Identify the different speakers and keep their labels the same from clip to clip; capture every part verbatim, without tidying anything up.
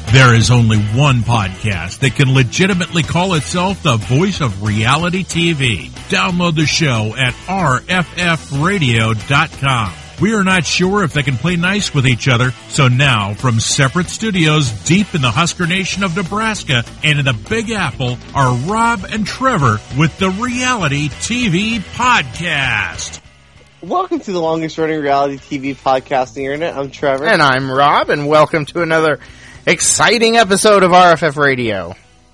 Speaker 1: There is only one podcast that can legitimately call itself the voice of reality T V. Download the show at r f f radio dot com. We are not sure if they can play nice with each other, so now, from separate studios deep in the Husker Nation of Nebraska and in the Big Apple, are Rob and Trevor with the Reality T V Podcast.
Speaker 2: Welcome to the longest running reality T V podcast on the internet. I'm Trevor.
Speaker 3: And I'm Rob, and welcome to another exciting episode of R F F Radio.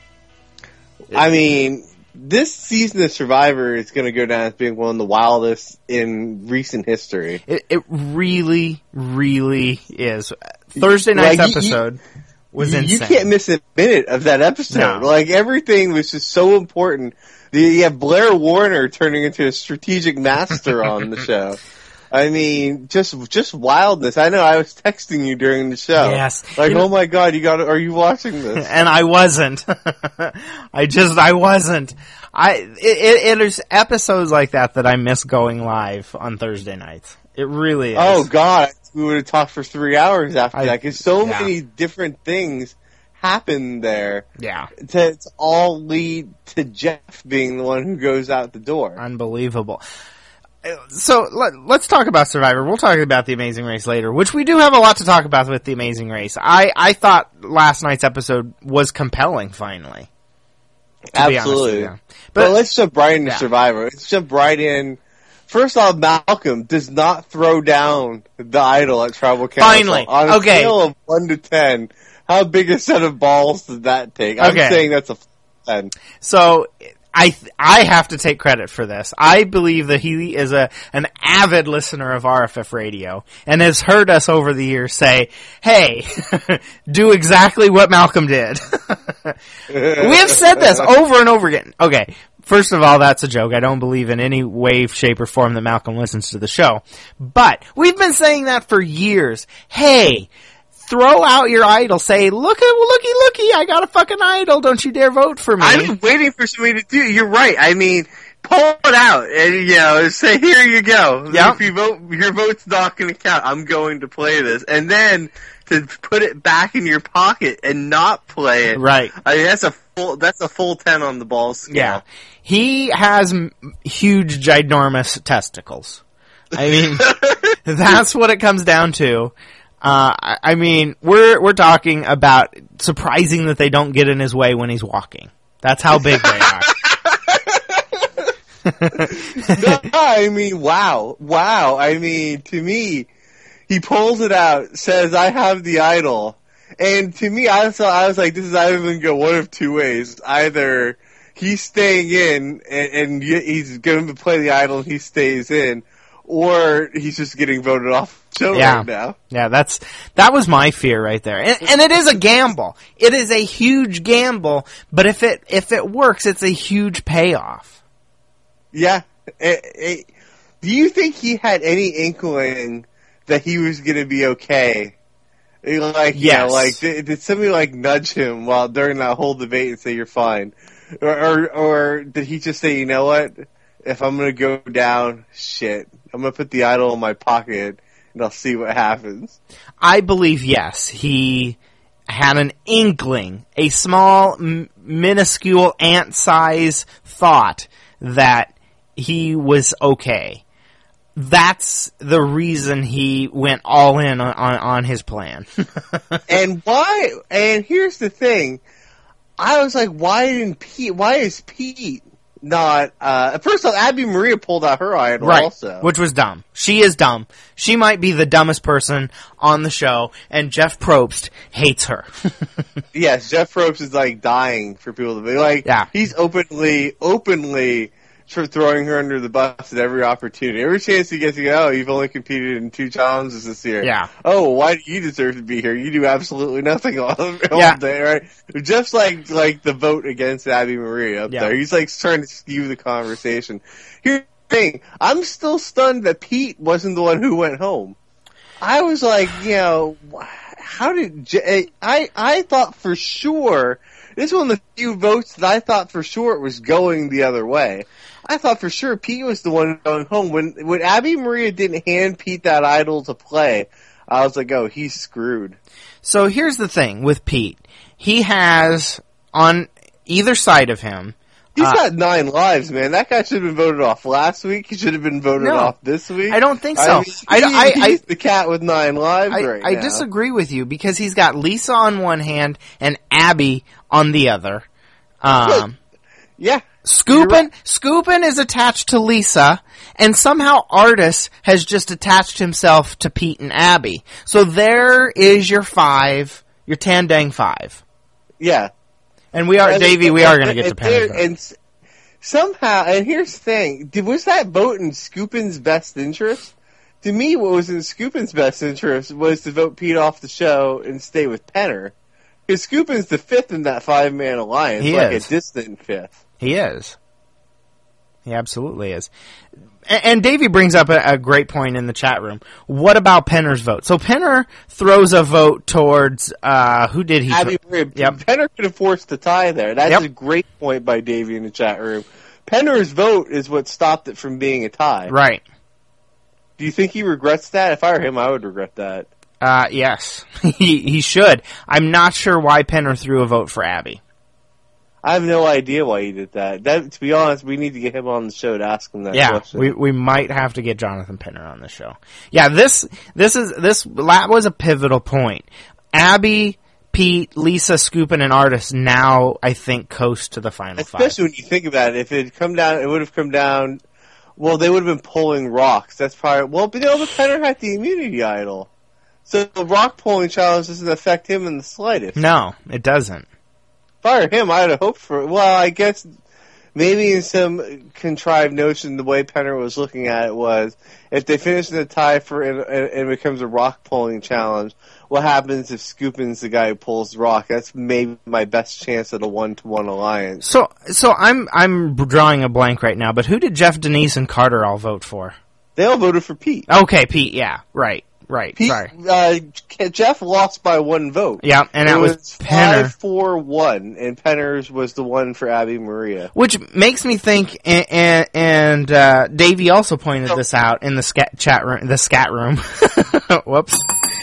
Speaker 2: I mean, this season of Survivor is going to go down as being one of the wildest in recent history.
Speaker 3: It, it really, really is. Thursday night's
Speaker 2: like, you,
Speaker 3: episode
Speaker 2: you,
Speaker 3: was
Speaker 2: you,
Speaker 3: insane.
Speaker 2: You can't miss a minute of that episode.
Speaker 3: No.
Speaker 2: Like, everything was just so important. You have Blair Warner turning into a strategic master on the show. I mean, just just wildness. I know I was texting you during the show.
Speaker 3: Yes.
Speaker 2: Like,
Speaker 3: you
Speaker 2: oh
Speaker 3: know,
Speaker 2: my God, you got? Are you watching this?
Speaker 3: And I wasn't. I just, I wasn't. I, it, it, it is episodes like that that I miss going live on Thursday nights. It really is.
Speaker 2: Oh God, we would have talked for three hours after
Speaker 3: I,
Speaker 2: that, because so
Speaker 3: yeah.
Speaker 2: many different things happen there.
Speaker 3: Yeah.
Speaker 2: To, to all lead to Jeff being the one who goes out the door.
Speaker 3: Unbelievable. So let, let's talk about Survivor. We'll talk about The Amazing Race later, which we do have a lot to talk about with The Amazing Race. I, I thought last night's episode was compelling, finally.
Speaker 2: Absolutely. But
Speaker 3: But
Speaker 2: let's jump right into
Speaker 3: yeah.
Speaker 2: Survivor. Let's jump right in. First off, Malcolm does not throw down the idol at Tribal Council.
Speaker 3: Finally.
Speaker 2: On a
Speaker 3: Okay.
Speaker 2: scale of one to ten, how big a set of balls does that take? I'm
Speaker 3: Okay.
Speaker 2: saying that's a ten.
Speaker 3: So I th- I have to take credit for this. I believe that he is a an avid listener of R F F Radio and has heard us over the years say, "Hey, do exactly what Malcolm did." We have said this over and over again. Okay, first of all, that's a joke. I don't believe in any way, shape, or form that Malcolm listens to the show. But we've been saying that for years. Hey, throw out your idol. Say, look at, looky, looky, I got a fucking idol. Don't you dare vote for me.
Speaker 2: I'm waiting for somebody to do it. You're right. I mean, pull it out and, you know, say, here you go.
Speaker 3: Yep.
Speaker 2: If you vote, your vote's not going to count. I'm going to play this. And then to put it back in your pocket and not play it.
Speaker 3: Right.
Speaker 2: I mean, that's a full, that's a full ten on the ball scale.
Speaker 3: Yeah. He has m- huge, ginormous testicles. I mean, that's what it comes down to. Uh, I, I mean, we're, we're talking about surprising that they don't get in his way when he's walking. That's how big they are.
Speaker 2: No, I mean, wow. Wow. I mean, to me, he pulls it out, says, I have the idol. And to me, I was, I was like, this is either going to go one of two ways. Either he's staying in and, and he's going to play the idol and he stays in, or he's just getting voted off the show
Speaker 3: Yeah.
Speaker 2: right now.
Speaker 3: Yeah, that's, that was my fear right there. And, and it is a gamble. It is a huge gamble, but if it, if it works, it's a huge payoff.
Speaker 2: Yeah. It, it, do you think he had any inkling that he was going to be okay? Like, you know,
Speaker 3: Yes.
Speaker 2: like, did, did somebody, like, nudge him while during that whole debate and say, you're fine? Or, or, or did he just say, you know what? If I'm going to go down, shit, I'm going to put the idol in my pocket and I'll see what happens.
Speaker 3: I believe yes. He had an inkling, a small, m- minuscule ant-size thought that he was okay. That's the reason he went all in on, on, on his plan.
Speaker 2: And why, and here's the thing, I was like, why didn't Pete, why is Pete not, uh, first off, Abby Maria pulled out her idol
Speaker 3: Right,
Speaker 2: also.
Speaker 3: which was dumb. She is dumb. She might be the dumbest person on the show, and Jeff Probst hates her.
Speaker 2: Yes, Jeff Probst is like dying for people to be like,
Speaker 3: Yeah.
Speaker 2: he's openly, openly tr- throwing her under the bus at every opportunity. Every chance he gets to go, oh, you've only competed in two challenges this year.
Speaker 3: Yeah.
Speaker 2: Oh, why do you deserve to be here? You do absolutely nothing all, all
Speaker 3: Yeah.
Speaker 2: day, right? Just like, like the vote against Abby Maria up
Speaker 3: Yeah.
Speaker 2: there. He's like trying to skew the conversation. Here's the thing. I'm still stunned that Pete wasn't the one who went home. I was like, you know, how did, J- I, I thought for sure, this is one of the few votes that I thought for sure it was going the other way. I thought for sure Pete was the one going home. When when Abby Maria didn't hand Pete that idol to play, I was like, oh, he's screwed.
Speaker 3: So here's the thing with Pete. He has, on either side of him...
Speaker 2: He's
Speaker 3: uh,
Speaker 2: got nine lives, man. That guy should have been voted off last week. He should have been voted
Speaker 3: no,
Speaker 2: off this week.
Speaker 3: I don't think so.
Speaker 2: I, mean,
Speaker 3: I,
Speaker 2: he,
Speaker 3: I, I,
Speaker 2: he's the cat with nine lives
Speaker 3: I,
Speaker 2: right
Speaker 3: I
Speaker 2: now.
Speaker 3: disagree with you because he's got Lisa on one hand and Abby on the other. Um,
Speaker 2: yeah.
Speaker 3: Scoopin,
Speaker 2: right.
Speaker 3: Scoopin is attached to Lisa, and somehow Artis has just attached himself to Pete and Abby. So there is your five, your Tandang five.
Speaker 2: Yeah.
Speaker 3: And we are,
Speaker 2: and,
Speaker 3: Davey, we
Speaker 2: and,
Speaker 3: are going to get
Speaker 2: and,
Speaker 3: to Penner's
Speaker 2: and, and somehow, and here's the thing, did, was that vote in Scoopin's best interest? To me, what was in Scoopin's best interest was to vote Pete off the show and stay with Penner. Because Scoopin's the fifth in that five-man alliance,
Speaker 3: he
Speaker 2: like
Speaker 3: is.
Speaker 2: a distant fifth.
Speaker 3: He is. He absolutely is. And, and Davey brings up a, a great point in the chat room. What about Penner's vote? So Penner throws a vote towards, uh, who did he?
Speaker 2: Abby
Speaker 3: Th-
Speaker 2: Maria.
Speaker 3: yep.
Speaker 2: Penner could have forced a tie there. That's
Speaker 3: Yep.
Speaker 2: a great point by Davey in the chat room. Penner's vote is what stopped it from being a tie.
Speaker 3: Right.
Speaker 2: Do you think he regrets that? If I were him, I would regret that.
Speaker 3: Uh, yes. he, he should. I'm not sure why Penner threw a vote for Abby.
Speaker 2: I have no idea why he did that. That, to be honest, we need to get him on the show to ask him that
Speaker 3: Yeah,
Speaker 2: question.
Speaker 3: we we might have to get Jonathan Penner on the show. Yeah, this this is this that was a pivotal point. Abby, Pete, Lisa, Scoopin, and Artis now I think coast to the final
Speaker 2: Especially
Speaker 3: five.
Speaker 2: when you think about it, if it had come down, it would have come down. Well, they would have been pulling rocks. That's probably well, but you know, the Penner had the immunity idol, so the rock pulling challenge doesn't affect him in the slightest.
Speaker 3: No, it doesn't.
Speaker 2: If I were him, I'd have hoped for. Well, I guess maybe in some contrived notion, the way Penner was looking at it was, if they finish in a tie for and, and it becomes a rock pulling challenge, what happens if Scoopin's the guy who pulls the rock? That's maybe my best chance at a one to one alliance.
Speaker 3: So so I'm I'm drawing a blank right now. But who did Jeff, Denise, and Carter all vote for?
Speaker 2: They all voted for Pete.
Speaker 3: Okay, Pete. Yeah, right, right.
Speaker 2: Pete,
Speaker 3: Sorry.
Speaker 2: uh, Jeff lost by one vote.
Speaker 3: Yeah, and that
Speaker 2: it
Speaker 3: was,
Speaker 2: was
Speaker 3: Penner.
Speaker 2: five four one, and Penner's was the one for Abby Maria.
Speaker 3: Which makes me think, and, and, and uh, Davey also pointed
Speaker 2: Oh.
Speaker 3: this out in the scat chat room, the scat room. Whoops.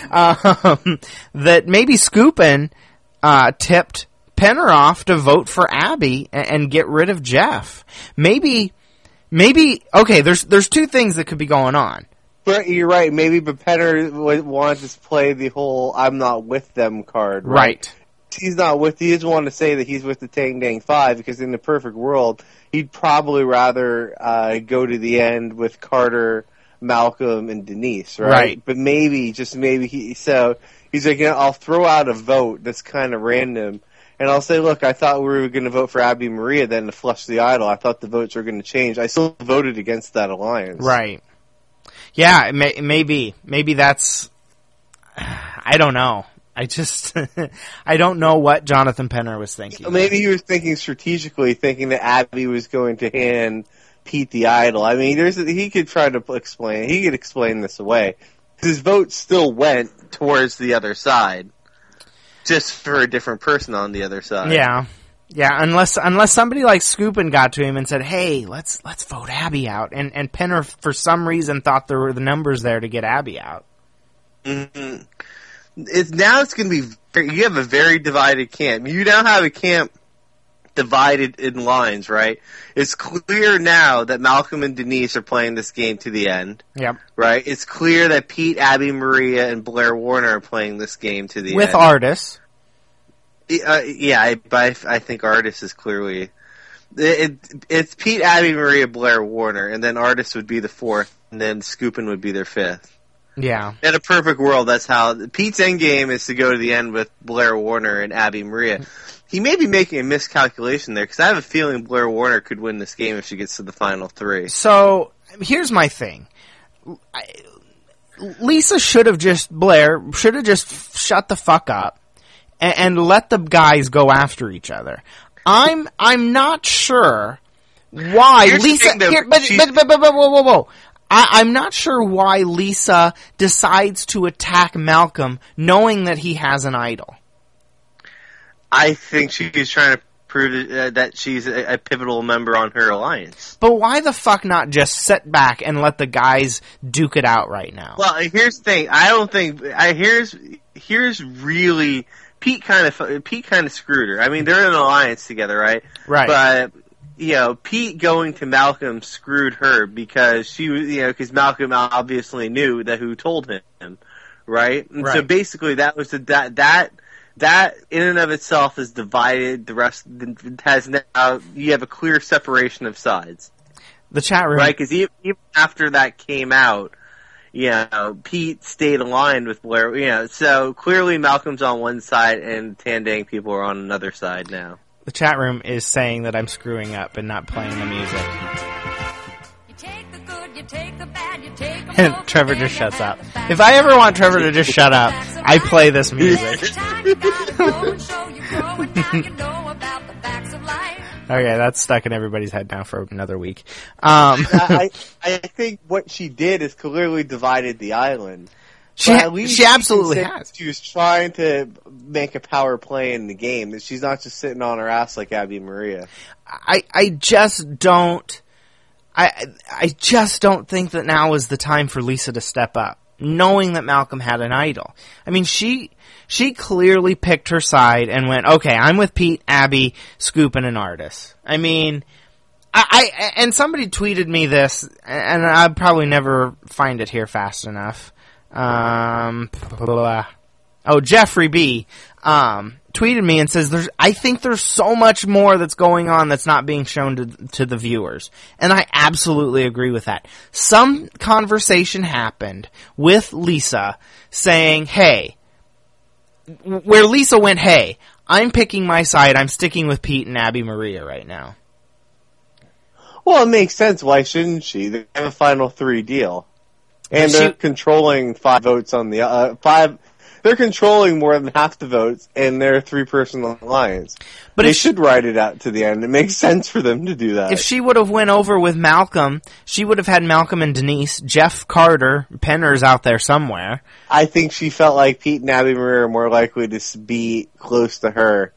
Speaker 3: Um, that maybe Scoopin uh, tipped Penner off to vote for Abby and, and get rid of Jeff. Maybe, maybe. Okay, there's there's two things that could be going on.
Speaker 2: But you're right, maybe, but Penner w- wanted to play the whole "I'm not with them" card. Right?
Speaker 3: Right.
Speaker 2: He's not with. He doesn't want to say that he's with the Tang Dang Five because in the perfect world, he'd probably rather uh, go to the end with Carter, Malcolm, and Denise. Right.
Speaker 3: Right.
Speaker 2: But maybe, just maybe, he. So he's like, you know, I'll throw out a vote that's kind of random. And I'll say, look, I thought we were going to vote for Abby Maria then to flush the idol. I thought the votes were going to change. I still voted against that alliance.
Speaker 3: Right. Yeah, it may, maybe. Maybe that's... I don't know. I just... I don't know what Jonathan Penner was thinking.
Speaker 2: Maybe he was thinking strategically, thinking that Abby was going to hand Pete the idol. I mean, there's he could try to explain. He could explain this away. His vote still went towards the other side, just for a different person on the other side.
Speaker 3: Yeah. Yeah, unless unless somebody like Scoopin got to him and said, "Hey, let's let's vote Abby out," and and Penner for some reason thought there were the numbers there to get Abby out.
Speaker 2: Mm-hmm. It's now it's going to be very, you have a very divided camp. You now have a camp divided in lines, right? It's clear now that Malcolm and Denise are playing this game to the end.
Speaker 3: Yep.
Speaker 2: Right? It's clear that Pete, Abby Maria, and Blair Warner are playing this game to the
Speaker 3: With
Speaker 2: end.
Speaker 3: Artis.
Speaker 2: Uh, yeah, I, but I think Artis is clearly... It, it, it's Pete, Abby Maria, Blair Warner, and then Artis would be the fourth, and then Scoopin would be their fifth.
Speaker 3: Yeah.
Speaker 2: In a perfect world, that's how... Pete's endgame is to go to the end with Blair Warner and Abby Maria. He may be making a miscalculation there, because I have a feeling Blair Warner could win this game if she gets to the final three.
Speaker 3: So, here's my thing. I, Lisa should have just... Blair should have just shut the fuck up and, and let the guys go after each other. I'm I'm not sure why
Speaker 2: Here's the
Speaker 3: Lisa...
Speaker 2: thing, though,
Speaker 3: Here, but,
Speaker 2: she's-
Speaker 3: but, but, but, but, whoa, whoa, whoa. I, I'm not sure why Lisa decides to attack Malcolm knowing that he has an idol.
Speaker 2: I think she's trying to prove uh, that she's a, a pivotal member on her alliance.
Speaker 3: But why the fuck not just sit back and let the guys duke it out right now?
Speaker 2: Well, here's the thing. I don't think I here's here's really Pete kind of Pete kind of screwed her. I mean, they're in an alliance together, right?
Speaker 3: Right.
Speaker 2: But you know, Pete going to Malcolm screwed her because she was, you know, because Malcolm obviously knew that who told him, right? And
Speaker 3: right.
Speaker 2: so basically, that was the, that that. That, in and of itself, is divided. The rest has now, you have a clear separation of sides.
Speaker 3: The chat room.
Speaker 2: Right, because even, even after that came out, you know, Pete stayed aligned with Blair, you know, so clearly Malcolm's on one side and Tandang people are on another side now.
Speaker 3: The chat room is saying that I'm screwing up and not playing the music.
Speaker 4: You take the good, you take the bad, you take the
Speaker 3: And Trevor just shuts up. If I ever want Trevor to just shut up, I play this music. Okay, that's stuck in everybody's head now for another week. Um,
Speaker 2: I, I think what she did is clearly divided the island.
Speaker 3: she
Speaker 2: But at least
Speaker 3: she absolutely
Speaker 2: can say
Speaker 3: has.
Speaker 2: She was trying to make a power play in the game. That she's not just sitting on her ass like Abby Maria.
Speaker 3: I I just don't. I I just don't think that now is the time for Lisa to step up, knowing that Malcolm had an idol. I mean, she she clearly picked her side and went, okay, I'm with Pete, Abby, Scoop, and an artist. I mean, I, I and somebody tweeted me this, and I'll probably never find it here fast enough. Um, oh, Jeffrey B. Um, tweeted me and says, "There's, I think there's so much more that's going on that's not being shown to, to the viewers." And I absolutely agree with that. Some conversation happened with Lisa saying, hey, where Lisa went, hey, I'm picking my side, I'm sticking with Pete and Abby Maria right now.
Speaker 2: Well, it makes sense. Why shouldn't she? They have a final three deal. And
Speaker 3: But
Speaker 2: they're
Speaker 3: she-
Speaker 2: controlling five votes on the, uh, five, they're controlling more than half the votes in their three-person alliance.
Speaker 3: But
Speaker 2: they
Speaker 3: if-
Speaker 2: should ride it out to the end. It makes sense for them to do that.
Speaker 3: If she would have went over with Malcolm, she would have had Malcolm and Denise, Jeff Carter, Penner's out there somewhere.
Speaker 2: I think she felt like Pete and Abby Maria are more likely to s- be close to her.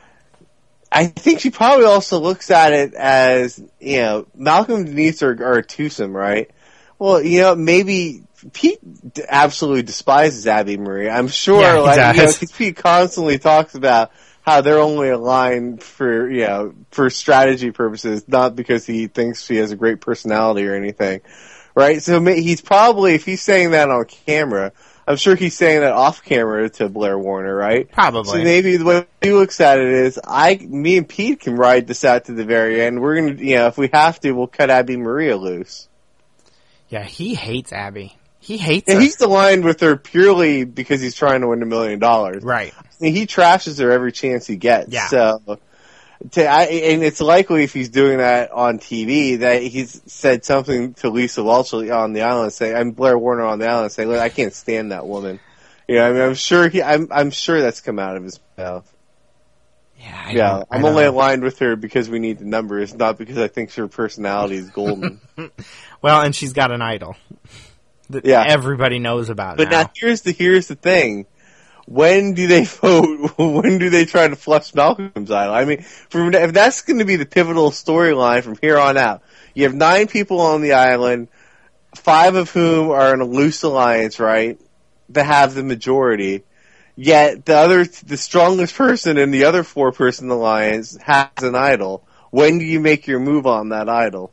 Speaker 2: I think she probably also looks at it as, you know, Malcolm and Denise are, are a twosome, right? Well, you know, maybe Pete absolutely despises Abby Maria. I'm sure,
Speaker 3: Yeah, he
Speaker 2: like, you know,
Speaker 3: does.
Speaker 2: 'cause Pete constantly talks about how they're only aligned for, you know, for strategy purposes, not because he thinks she has a great personality or anything, right? So ma- he's probably, if he's saying that on camera, I'm sure he's saying that off camera to Blair Warner, right?
Speaker 3: Probably.
Speaker 2: So maybe the way he looks at it is, I, me and Pete can ride this out to the very end. We're gonna, you know, if we have to, we'll cut Abby Maria loose.
Speaker 3: Yeah, he hates Abby. He hates
Speaker 2: And
Speaker 3: her.
Speaker 2: he's aligned with her purely because he's trying to win a million dollars.
Speaker 3: Right.
Speaker 2: I mean, he trashes her every chance he gets.
Speaker 3: Yeah.
Speaker 2: So, to, I, and it's likely if he's doing that on T V that he's said something to Lisa Welch on the island, saying, "I'm Blair Warner on the island," saying, "Look, I can't stand that woman." You know, I mean, I'm sure he, I'm, I'm sure that's come out of his mouth.
Speaker 3: Yeah, I
Speaker 2: Yeah,
Speaker 3: don't- I
Speaker 2: I'm
Speaker 3: don't
Speaker 2: only
Speaker 3: know.
Speaker 2: aligned with her because we need the numbers, not because I think her personality is golden.
Speaker 3: Well, and she's got an idol that
Speaker 2: Yeah.
Speaker 3: everybody knows about
Speaker 2: But
Speaker 3: now.
Speaker 2: now here's the here's the thing: when do they vote? When do they try to flush Malcolm's idol? I mean, for, if that's going to be the pivotal storyline from here on out, you have nine people on the island, five of whom are in a loose alliance, right? That have the majority. Yet the other, the strongest person in the other four-person alliance has an idol. When do you make your move on that idol?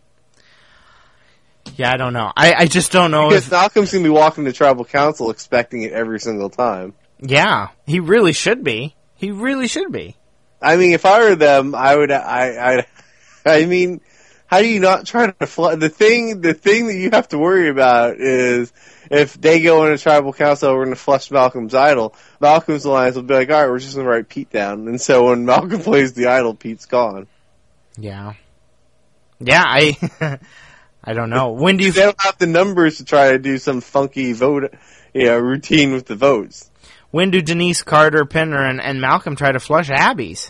Speaker 3: Yeah, I don't know. I, I just don't know
Speaker 2: Because
Speaker 3: if...
Speaker 2: Malcolm's going to be walking to tribal council expecting it every single time.
Speaker 3: Yeah, he really should be. He really should be.
Speaker 2: I mean, if I were them, I would. I. I. I mean, how do you not try to fl- the thing? The thing that you have to worry about is if they go into tribal council, we're going to flush Malcolm's idol. Malcolm's alliance will be like, all right, we're just going to write Pete down, and so when Malcolm plays the idol, Pete's gone.
Speaker 3: Yeah. Yeah, I... I don't know. When do you...
Speaker 2: They don't have the numbers to try to do some funky vote, you know, routine with the votes.
Speaker 3: When do Denise, Carter, Penner, and, and Malcolm try to flush Abby's?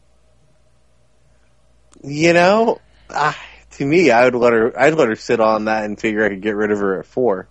Speaker 2: You know, ah, to me, I would let her. I'd let her sit on that and figure I could get rid of her at four.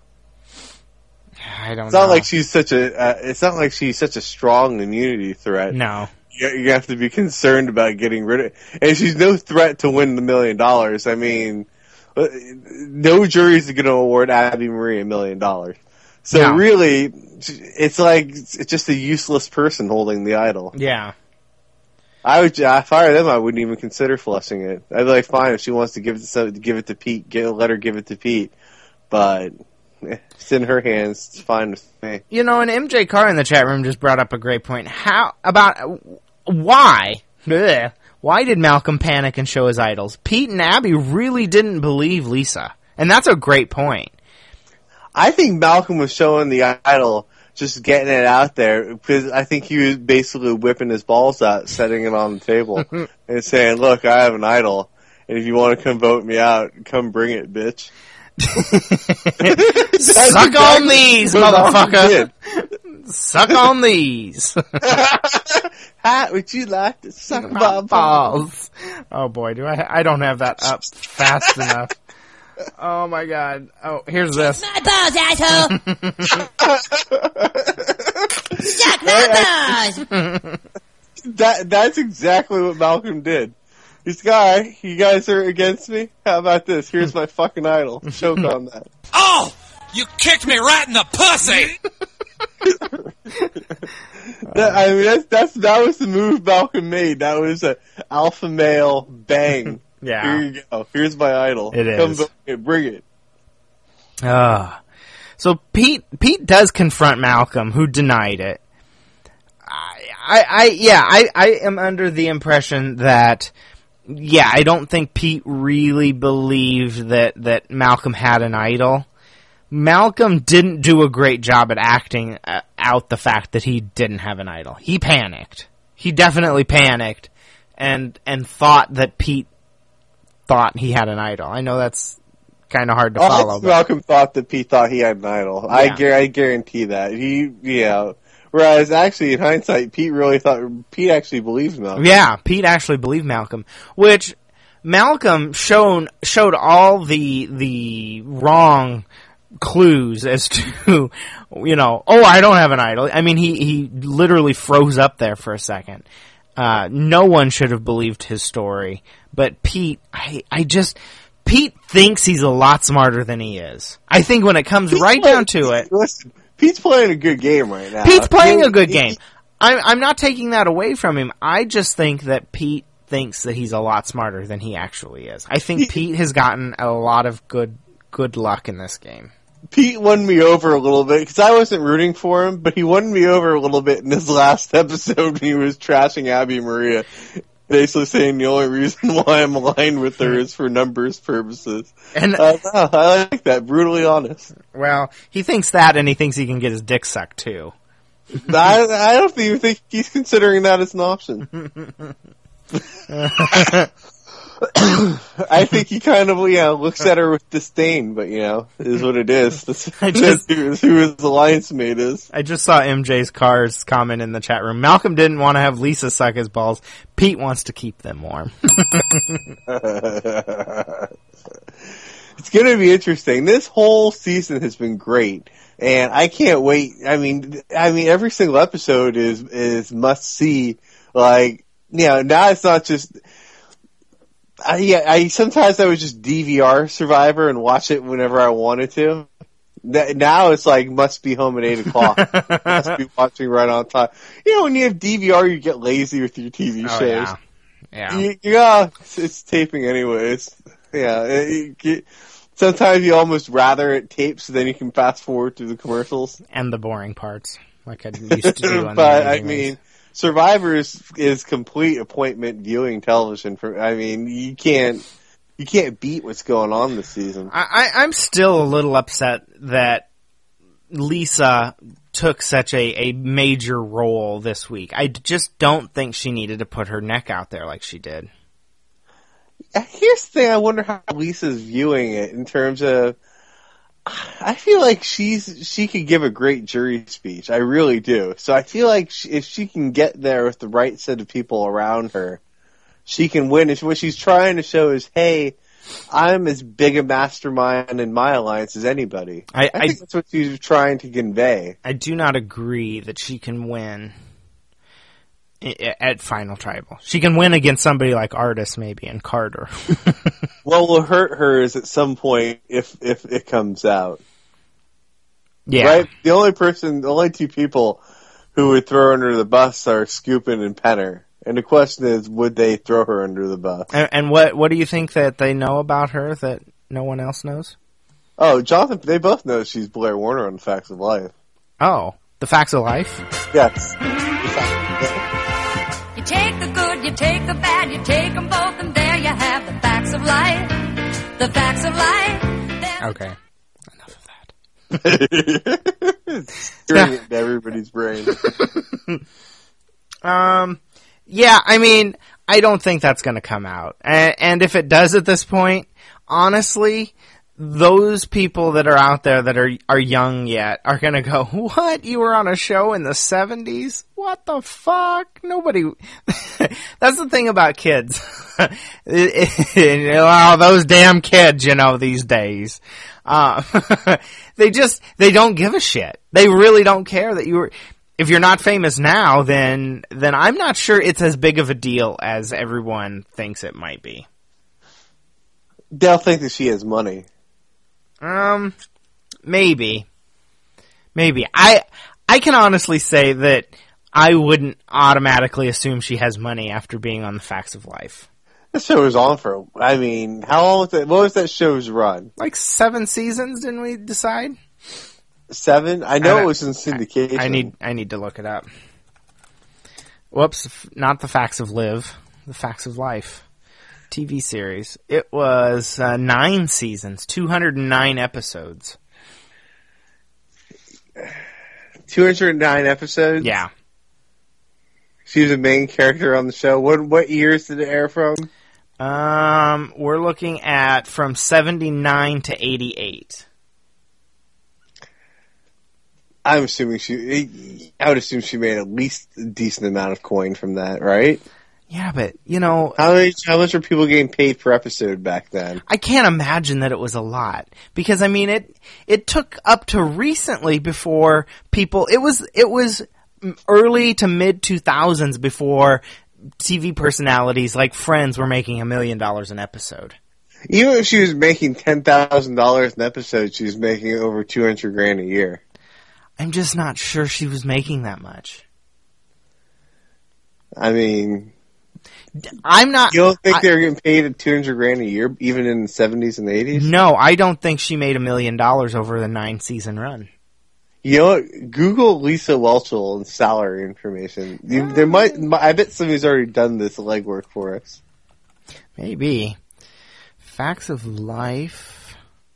Speaker 3: I don't
Speaker 2: It's
Speaker 3: know.
Speaker 2: not like she's such a. Uh, it's not like she's such a strong immunity threat.
Speaker 3: No.
Speaker 2: you, you have to be concerned about getting rid of. And she's no threat to win the million dollars. I mean, no jury's going to award Abby Marie a million dollars. So
Speaker 3: No.
Speaker 2: really, it's like it's just a useless person holding the idol.
Speaker 3: Yeah.
Speaker 2: I would, if I were them, I wouldn't even consider flushing it. I'd be like, fine, if she wants to give it to give it to Pete, get, let her give it to Pete. But eh, it's in her hands. It's fine with me.
Speaker 3: You know, and M J Carr in the chat room just brought up a great point. How about why? Ugh, why did Malcolm panic and show his idols? Pete and Abby really didn't believe Lisa, and that's a great point.
Speaker 2: I think Malcolm was showing the idol, just getting it out there, because I think he was basically whipping his balls out, setting it on the table, and saying, "Look, I have an idol, and if you want to come vote me out, come bring it, bitch."
Speaker 3: Suck on these, motherfucker! Suck on these.
Speaker 2: How would you like to suck my balls?
Speaker 3: balls? Oh boy, do I? I don't have that up fast enough. Oh my god! Oh, here's this.
Speaker 4: My balls, asshole! Suck my balls!
Speaker 2: That that's exactly what Malcolm did. He's like, all right, you guys are against me? How about this? Here's my fucking idol. Choke on that.
Speaker 5: Oh! You kicked me right in the pussy!
Speaker 2: That, I mean, that's, that's that was the move Malcolm made. That was a alpha male bang.
Speaker 3: Yeah.
Speaker 2: Here you go. Here's my idol.
Speaker 3: It
Speaker 2: Come
Speaker 3: is.
Speaker 2: vote me, bring it.
Speaker 3: Uh, so Pete Pete does confront Malcolm, who denied it. I, I, I yeah, I, I am under the impression that, yeah, I don't think Pete really believed that, that Malcolm had an idol. Malcolm didn't do a great job at acting uh, out the fact that he didn't have an idol. He panicked. He definitely panicked and and thought that Pete thought he had an idol. I know that's kind of hard to
Speaker 2: Oh,
Speaker 3: follow. But
Speaker 2: Malcolm thought that Pete thought he had an idol. I,
Speaker 3: Yeah.
Speaker 2: gu- I guarantee that. He, yeah. Whereas actually, in hindsight, Pete really thought, Pete actually believed Malcolm.
Speaker 3: yeah, Pete actually believed Malcolm, which Malcolm shown showed all the the wrong clues as to, you know, oh, I don't have an idol. I mean, he, he literally froze up there for a second. Uh, no one should have believed his story, but Pete, I, I just, Pete thinks he's a lot smarter than he is. I think when it comes
Speaker 2: Pete's
Speaker 3: right
Speaker 2: playing-
Speaker 3: down to it,
Speaker 2: Listen, Pete's playing a good game right now.
Speaker 3: Pete's playing
Speaker 2: He-
Speaker 3: a good
Speaker 2: he-
Speaker 3: game. I'm, I'm not taking that away from him. I just think that Pete thinks that he's a lot smarter than he actually is. I think
Speaker 2: He-
Speaker 3: Pete has gotten a lot of good, good luck in this game.
Speaker 2: Pete won me over a little bit because I wasn't rooting for him, but he won me over a little bit in his last episode when he was trashing Abby Maria, basically saying the only reason why I'm aligned with her is for numbers purposes.
Speaker 3: And
Speaker 2: Uh, no, I like that. Brutally honest.
Speaker 3: well, he thinks that, and he thinks he can get his dick sucked too.
Speaker 2: I, I don't even think he's considering that as an option. I think he kind of, you know, looks at her with disdain, but, you know, it is what it is. That's,
Speaker 3: I just-
Speaker 2: that's who, who his alliance mate is.
Speaker 3: I just saw M J's Car's comment in the chat room. Malcolm didn't want to have Lisa suck his balls. Pete wants to keep them warm.
Speaker 2: It's going to be interesting. This whole season has been great, and I can't wait. I mean, I mean, every single episode is is must see. Like, you know, now it's not just. I, yeah, I sometimes I would just D V R Survivor and watch it whenever I wanted to. N- Now it's like must be home at eight o'clock. Must be watching right on time. You know, when you have D V R, you get lazy with your T V
Speaker 3: Oh,
Speaker 2: shows.
Speaker 3: yeah. Yeah.
Speaker 2: You, yeah, it's, it's taping anyways. Yeah, it, it, sometimes you almost rather it tapes so then you can fast forward through the commercials.
Speaker 3: And the boring parts, like I used to do on
Speaker 2: But
Speaker 3: the
Speaker 2: I
Speaker 3: Amazing
Speaker 2: mean,
Speaker 3: Race.
Speaker 2: Survivor is, is complete appointment viewing television. For I mean, you can't you can't beat what's going on this season.
Speaker 3: I, I, I'm still a little upset that Lisa took such a, a major role this week. I just don't think she needed to put her neck out there like she did.
Speaker 2: Here's the thing: I wonder how Lisa's viewing it in terms of. I feel like she's she could give a great jury speech. I really do. So I feel like she, if she can get there with the right set of people around her, she can win. If what she's trying to show is, hey, I'm as big a mastermind in my alliance as anybody.
Speaker 3: I-
Speaker 2: I think
Speaker 3: I-
Speaker 2: that's what she's trying to convey.
Speaker 3: I do not agree that she can win. at Final Tribal. She can win against somebody like Artis, maybe, and Carter.
Speaker 2: What will hurt her is at some point if if it comes out.
Speaker 3: Yeah.
Speaker 2: Right? The only person, the only two people who would throw her under the bus are Scoopin and Penner. And the question is, would they throw her under the bus?
Speaker 3: And, and what what do you think that they know about her that no one else knows?
Speaker 2: Oh, Jonathan, they both know she's Blair Warner on The Facts of Life.
Speaker 3: Oh, The Facts of Life?
Speaker 2: Yes.
Speaker 4: You take the good, you take the bad, you take them both, and there you have the facts of life. The facts of life. There's
Speaker 3: Okay. Enough of that.
Speaker 2: Stirring it into everybody's brain.
Speaker 3: Um, yeah, I mean, I don't think that's going to come out. And, and if it does at this point, honestly, those people that are out there that are are young yet are going to go, what? You were on a show in the seventies? What the fuck? Nobody... That's the thing about kids. Oh, those damn kids, you know, these days. Uh, they just, they don't give a shit. They really don't care that you were... If you're not famous now, then then I'm not sure it's as big of a deal as everyone thinks it might be.
Speaker 2: They'll think that she has money.
Speaker 3: Um, maybe, maybe. I I can honestly say that I wouldn't automatically assume she has money after being on The Facts of Life.
Speaker 2: That show was on for, I mean, how long was that? What was that show's run?
Speaker 3: Like seven seasons, didn't we decide?
Speaker 2: Seven? I know
Speaker 3: I
Speaker 2: it was in syndication.
Speaker 3: I need I need to look it up. Whoops, not The Facts of Live, The Facts of Life. T V series. It was uh, nine seasons, two hundred nine episodes.
Speaker 2: two hundred nine episodes?
Speaker 3: Yeah.
Speaker 2: She was a main character on the show. What what years did it air from?
Speaker 3: Um, we're looking at from seventy-nine to eighty-eight.
Speaker 2: I'm assuming she, I would assume she made at least a decent amount of coin from that, right?
Speaker 3: Yeah, but, you know...
Speaker 2: How much, how much were people getting paid per episode back then?
Speaker 3: I can't imagine that it was a lot. Because, I mean, it it took up to recently before people... It was it was early to mid two thousands before T V personalities like Friends were making a million dollars an episode.
Speaker 2: Even if she was making ten thousand dollars an episode, she was making over two hundred grand a year.
Speaker 3: I'm just not sure she was making that much.
Speaker 2: I mean...
Speaker 3: I'm not...
Speaker 2: You don't think
Speaker 3: I,
Speaker 2: they were getting paid at two hundred grand a year, even in the seventies and eighties?
Speaker 3: No, I don't think she made a million dollars over the nine-season run.
Speaker 2: You know what? Google Lisa Whelchel and salary information. You, there might, I bet somebody's already done this legwork for us.
Speaker 3: Maybe. Facts of Life.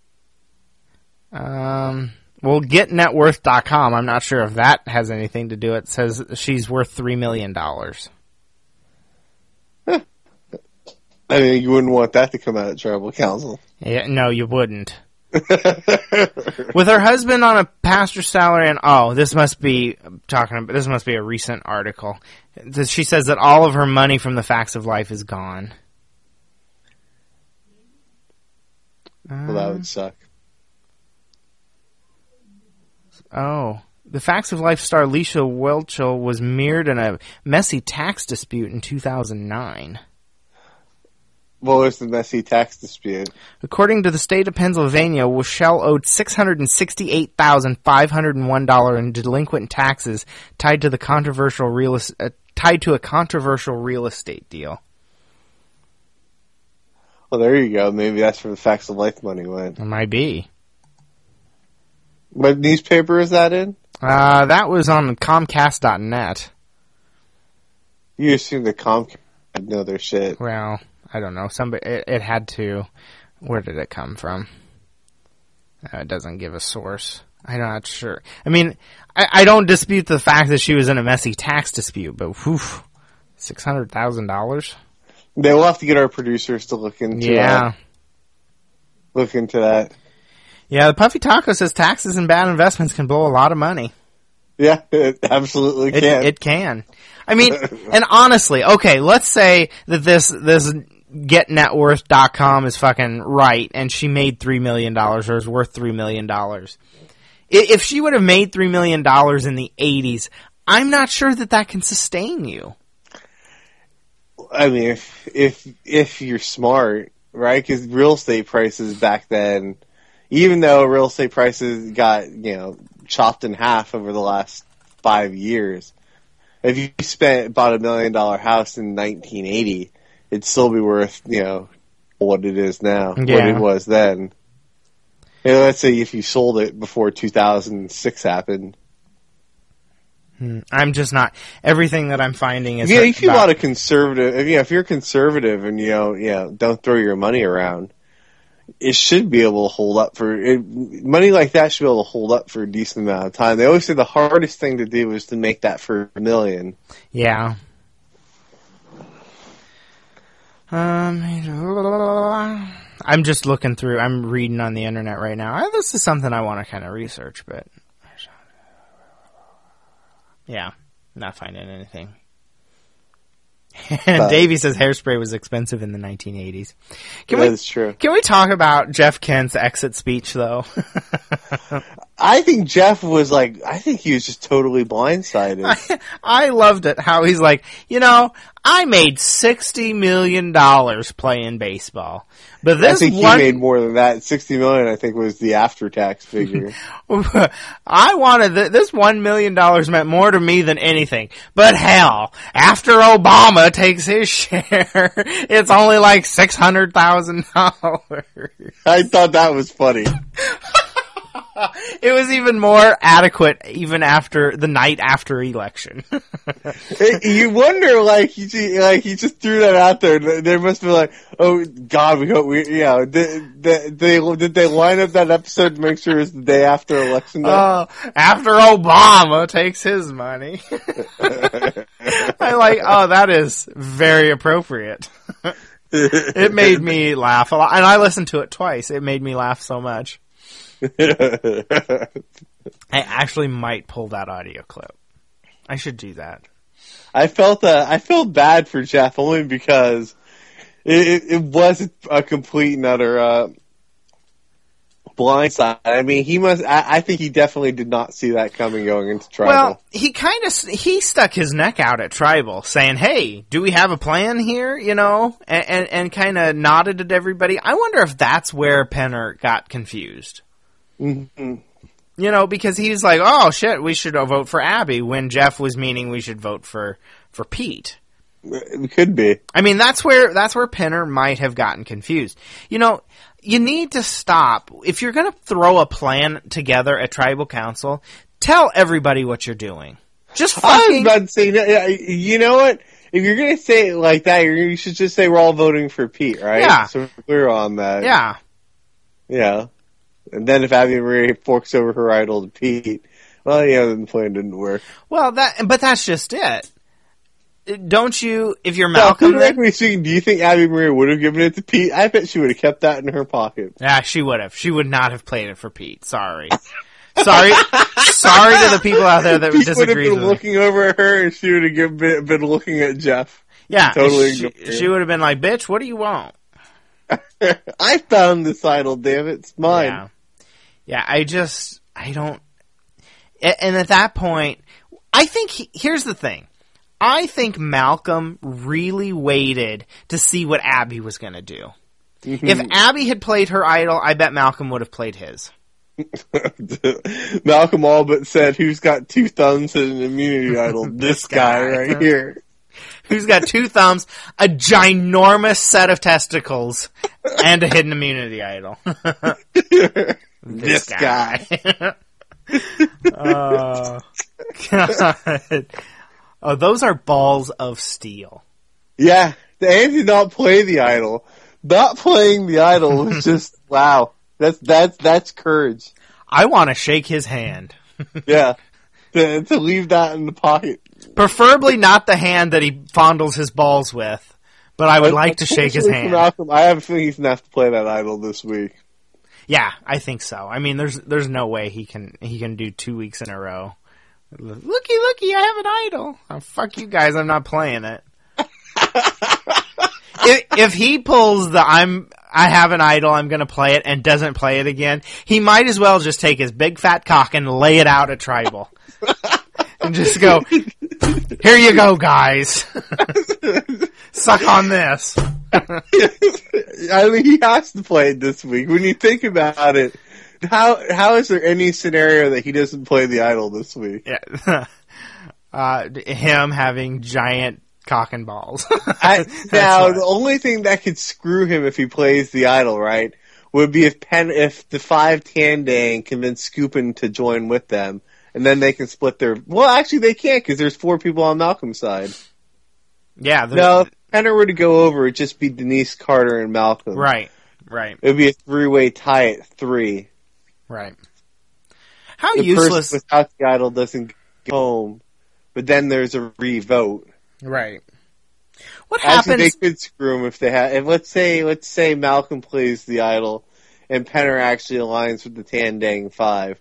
Speaker 3: Um... Well, get net worth dot com. I'm not sure if that has anything to do with it. It says she's worth three million dollars.
Speaker 2: Huh. I mean, you wouldn't want that to come out of tribal council.
Speaker 3: Yeah, no, you wouldn't. With her husband on a pastor's salary, and oh, this must be talking about. This must be a recent article. She says that all of her money from The Facts of Life is gone.
Speaker 2: Well, that would suck.
Speaker 3: Oh. The Facts of Life star Lisa Whelchel was mired in a messy tax dispute in two thousand nine.
Speaker 2: What was the messy tax dispute?
Speaker 3: According to the state of Pennsylvania, Whelchel owed six hundred sixty-eight thousand five hundred one dollars in delinquent taxes tied to the controversial real uh, tied to a controversial real estate deal.
Speaker 2: Well, there you go. Maybe that's where the Facts of Life money went.
Speaker 3: It might be.
Speaker 2: What newspaper is that in?
Speaker 3: Uh, that was on Comcast dot net.
Speaker 2: You assume the Comcast know their shit.
Speaker 3: Well, I don't know. Somebody it, it had to. Where did it come from? Uh, it doesn't give a source. I'm not sure. I mean, I, I don't dispute the fact that she was in a messy tax dispute, but whew, six hundred thousand dollars.
Speaker 2: They will have to get our producers to look into.
Speaker 3: Yeah.
Speaker 2: Uh, look into that.
Speaker 3: Yeah, the Puffy Taco says taxes and bad investments can blow a lot of money.
Speaker 2: Yeah, it absolutely
Speaker 3: It
Speaker 2: can.
Speaker 3: it can. I mean, and honestly, okay, let's say that this this get net worth dot com is fucking right, and she made three million dollars or is worth three million dollars. If she would have made three million dollars in the eighties, I'm not sure that that can sustain you.
Speaker 2: I mean, if if if you're smart, right? Because real estate prices back then, even though real estate prices got, you know, chopped in half over the last five years, if you spent bought a million dollar house in nineteen eighty, it'd still be worth, you know, what it is now,
Speaker 3: yeah.
Speaker 2: what it was then. You know, let's say if you sold it before two thousand six happened.
Speaker 3: Hmm. I'm just not. Everything that I'm finding is.
Speaker 2: Yeah, if you
Speaker 3: about,
Speaker 2: bought a conservative, if, you know, if you're conservative and you know, you know, don't throw your money around, it should be able to hold up for it, money like that. Should be able to hold up for a decent amount of time. They always say the hardest thing to do is to make that for a million.
Speaker 3: Yeah. Um, I'm just looking through. I'm reading on the internet right now. This is something I want to kind of research, but yeah, not finding anything. And Davey says Hairspray was expensive in the nineteen eighties. Can
Speaker 2: that
Speaker 3: we,
Speaker 2: is true.
Speaker 3: Can we talk about Jeff Kent's exit speech, though?
Speaker 2: I think Jeff was like, I think he was just totally blindsided.
Speaker 3: I, I loved it, how he's like, you know, I made sixty million dollars playing baseball. But this
Speaker 2: I think
Speaker 3: one...
Speaker 2: he made more than that. sixty million dollars, I think, was the after-tax figure.
Speaker 3: I wanted... Th- this one million dollars meant more to me than anything. But hell, after Obama takes his share, it's only like six hundred thousand dollars.
Speaker 2: I thought that was funny.
Speaker 3: It was even more adequate even after the night after election.
Speaker 2: You wonder, like he, like he just threw that out there. There must be like, oh God, we hope we, you know, did, did they did they line up that episode to make sure it's the day after election day?
Speaker 3: Uh, after Obama takes his money. I like, oh, that is very appropriate. It made me laugh a lot, and I listened to it twice. It made me laugh so much. I actually might pull that audio clip. I should do that.
Speaker 2: I felt uh, I felt bad for Jeff only because it, it, it was a complete and utter uh, blindside. I mean, he must. I, I think he definitely did not see that coming going into Tribal.
Speaker 3: Well, he kind of he stuck his neck out at Tribal, saying, "Hey, do we have a plan here?" You know, and and, and kind of nodded at everybody. I wonder if that's where Penner got confused.
Speaker 2: Mm-hmm.
Speaker 3: You know, because he was like, oh, shit, we should vote for Abby, when Jeff was meaning we should vote for, for Pete.
Speaker 2: It could be.
Speaker 3: I mean, that's where that's where Penner might have gotten confused. You know, you need to stop. If you're going to throw a plan together at Tribal Council, tell everybody what you're doing. Just fucking...
Speaker 2: I was about to say, you know what? If you're going to say it like that, you should just say we're all voting for Pete, right?
Speaker 3: Yeah.
Speaker 2: So we're on that.
Speaker 3: Yeah.
Speaker 2: Yeah. And then if Abby Marie forks over her idol to Pete, well, yeah, the plan didn't work.
Speaker 3: Well, that, but that's just it. Don't you, if you're Malcolm...
Speaker 2: Now, then, speaking, do you think Abby Marie would have given it to Pete? I bet she would have kept that in her pocket.
Speaker 3: Yeah, she would have. She would not have played it for Pete. Sorry. Sorry. Sorry to the people out there that
Speaker 2: Pete
Speaker 3: disagree
Speaker 2: would have been
Speaker 3: with
Speaker 2: looking
Speaker 3: me.
Speaker 2: over at her, and she would have given, been, been looking at Jeff.
Speaker 3: Yeah,
Speaker 2: totally.
Speaker 3: she, she would have been like, bitch, what do you want?
Speaker 2: I found this idol, damn it. It's mine.
Speaker 3: Yeah. Yeah, I just, I don't, and at that point, I think, he, here's the thing. I think Malcolm really waited to see what Abby was going to do. Mm-hmm. If Abby had played her idol, I bet Malcolm would have played his.
Speaker 2: Malcolm all but said, who's got two thumbs and an immunity idol? This, this guy, guy right here.
Speaker 3: Who's got two thumbs, a ginormous set of testicles, and a hidden immunity idol.
Speaker 2: This, this guy.
Speaker 3: guy. Oh, God. Oh, those are balls of steel.
Speaker 2: Yeah, and did not play the idol. Not playing the idol was just, wow. That's, that's, that's courage.
Speaker 3: I want to shake his hand.
Speaker 2: Yeah. To, to leave that in the pocket.
Speaker 3: Preferably not the hand that he fondles his balls with, but I would but, like to shake his hand.
Speaker 2: Malcolm, I have a feeling he's going to have to play that idol this week.
Speaker 3: Yeah, I think so. I mean, there's there's no way he can he can do two weeks in a row. Looky, looky, I have an idol. Oh, fuck you guys, I'm not playing it. if, if he pulls the I'm I have an idol, I'm going to play it, and doesn't play it again, he might as well just take his big fat cock and lay it out at Tribal. And just go, here you go, guys. Suck on this.
Speaker 2: I mean, he has to play it this week. When you think about it, how how is there any scenario that he doesn't play the idol this week?
Speaker 3: Yeah. uh, him having giant cock and balls.
Speaker 2: I, now,
Speaker 3: why.
Speaker 2: the only thing that could screw him if he plays the idol, right, would be if Pen if the five Tandang convince Scoopin to join with them, and then they can split their. Well, actually, they can't because there's four people on Malcolm's side.
Speaker 3: Yeah.
Speaker 2: No, if Penner were to go over, it'd just be Denise, Carter, and Malcolm.
Speaker 3: Right. Right.
Speaker 2: It would be a three-way tie at three.
Speaker 3: Right. How
Speaker 2: the
Speaker 3: useless.
Speaker 2: person without the idol doesn't go home, but then there's a re-vote.
Speaker 3: Right. What
Speaker 2: Actually,
Speaker 3: happens?
Speaker 2: they could screw him if they had. If let's say, let's say Malcolm plays the idol, and Penner actually aligns with the Tandang Five.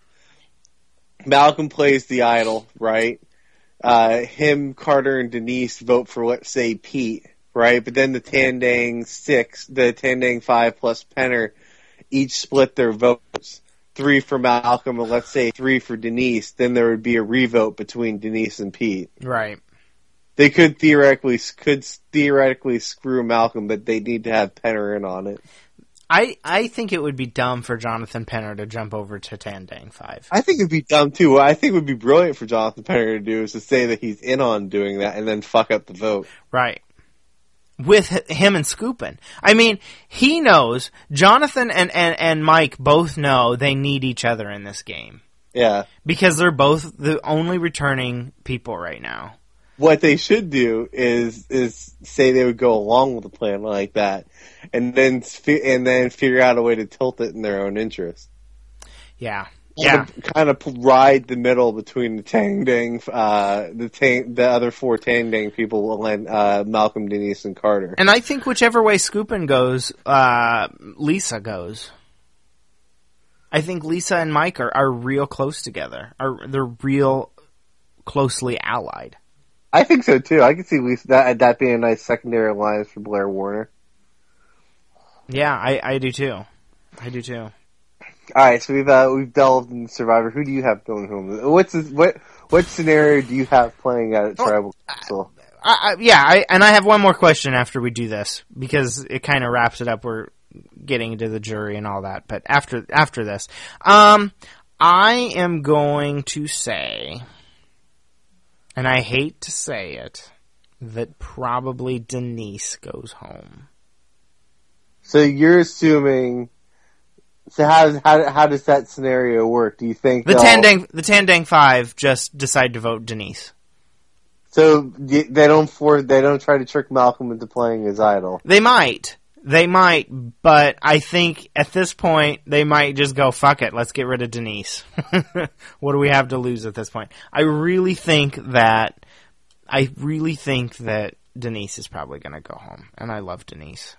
Speaker 2: Malcolm plays the idol, right? Uh, him, Carter, and Denise vote for, let's say, Pete, right? But then the Tandang Six, the Tandang Five plus Penner, each split their votes. Three for Malcolm, and let's say three for Denise. Then there would be a revote between Denise and Pete.
Speaker 3: Right.
Speaker 2: They could theoretically could theoretically screw Malcolm, but they need to have Penner in on it.
Speaker 3: I, I think it would be dumb for Jonathan Penner to jump over to Tandang Five.
Speaker 2: I think it'd be dumb too. What I think would be brilliant for Jonathan Penner to do is to say that he's in on doing that and then fuck up the vote.
Speaker 3: Right. With him and Scoopin. I mean, he knows, Jonathan and, and, and Mike both know they need each other in this game.
Speaker 2: Yeah.
Speaker 3: Because they're both the only returning people right now.
Speaker 2: What they should do is is say they would go along with a plan like that, and then and then figure out a way to tilt it in their own interest.
Speaker 3: Yeah,
Speaker 2: yeah.
Speaker 3: yeah.
Speaker 2: Kind of ride the middle between the Tandang, uh, the Tang, the other four Tandang people, and uh, Malcolm, Denise, and Carter.
Speaker 3: And I think whichever way Scoopin goes, uh, Lisa goes. I think Lisa and Mike are, are real close together. Are they're real closely allied.
Speaker 2: I think so too. I can see Lisa, that that being a nice secondary alliance for Blair Warner.
Speaker 3: Yeah, I, I do too. I do too.
Speaker 2: All right, so we've uh, we've delved into Survivor. Who do you have going home? What's this, what what scenario do you have playing out at Tribal Council?
Speaker 3: I, I, yeah, I, and I have one more question after we do this because it kind of wraps it up. We're getting into the jury and all that, but after after this, um, I am going to say. And I hate to say it, that probably Denise goes home.
Speaker 2: So you're assuming. So how how how does that scenario work? Do you think
Speaker 3: the Tandang the Tandang Five just decide to vote Denise?
Speaker 2: So they don't for they don't try to trick Malcolm into playing his idol.
Speaker 3: They might, they might, but I think at this point they might just go fuck it. Let's get rid of Denise. What do we have to lose at this point? I really think that I really think that Denise is probably going to go home, and I love Denise.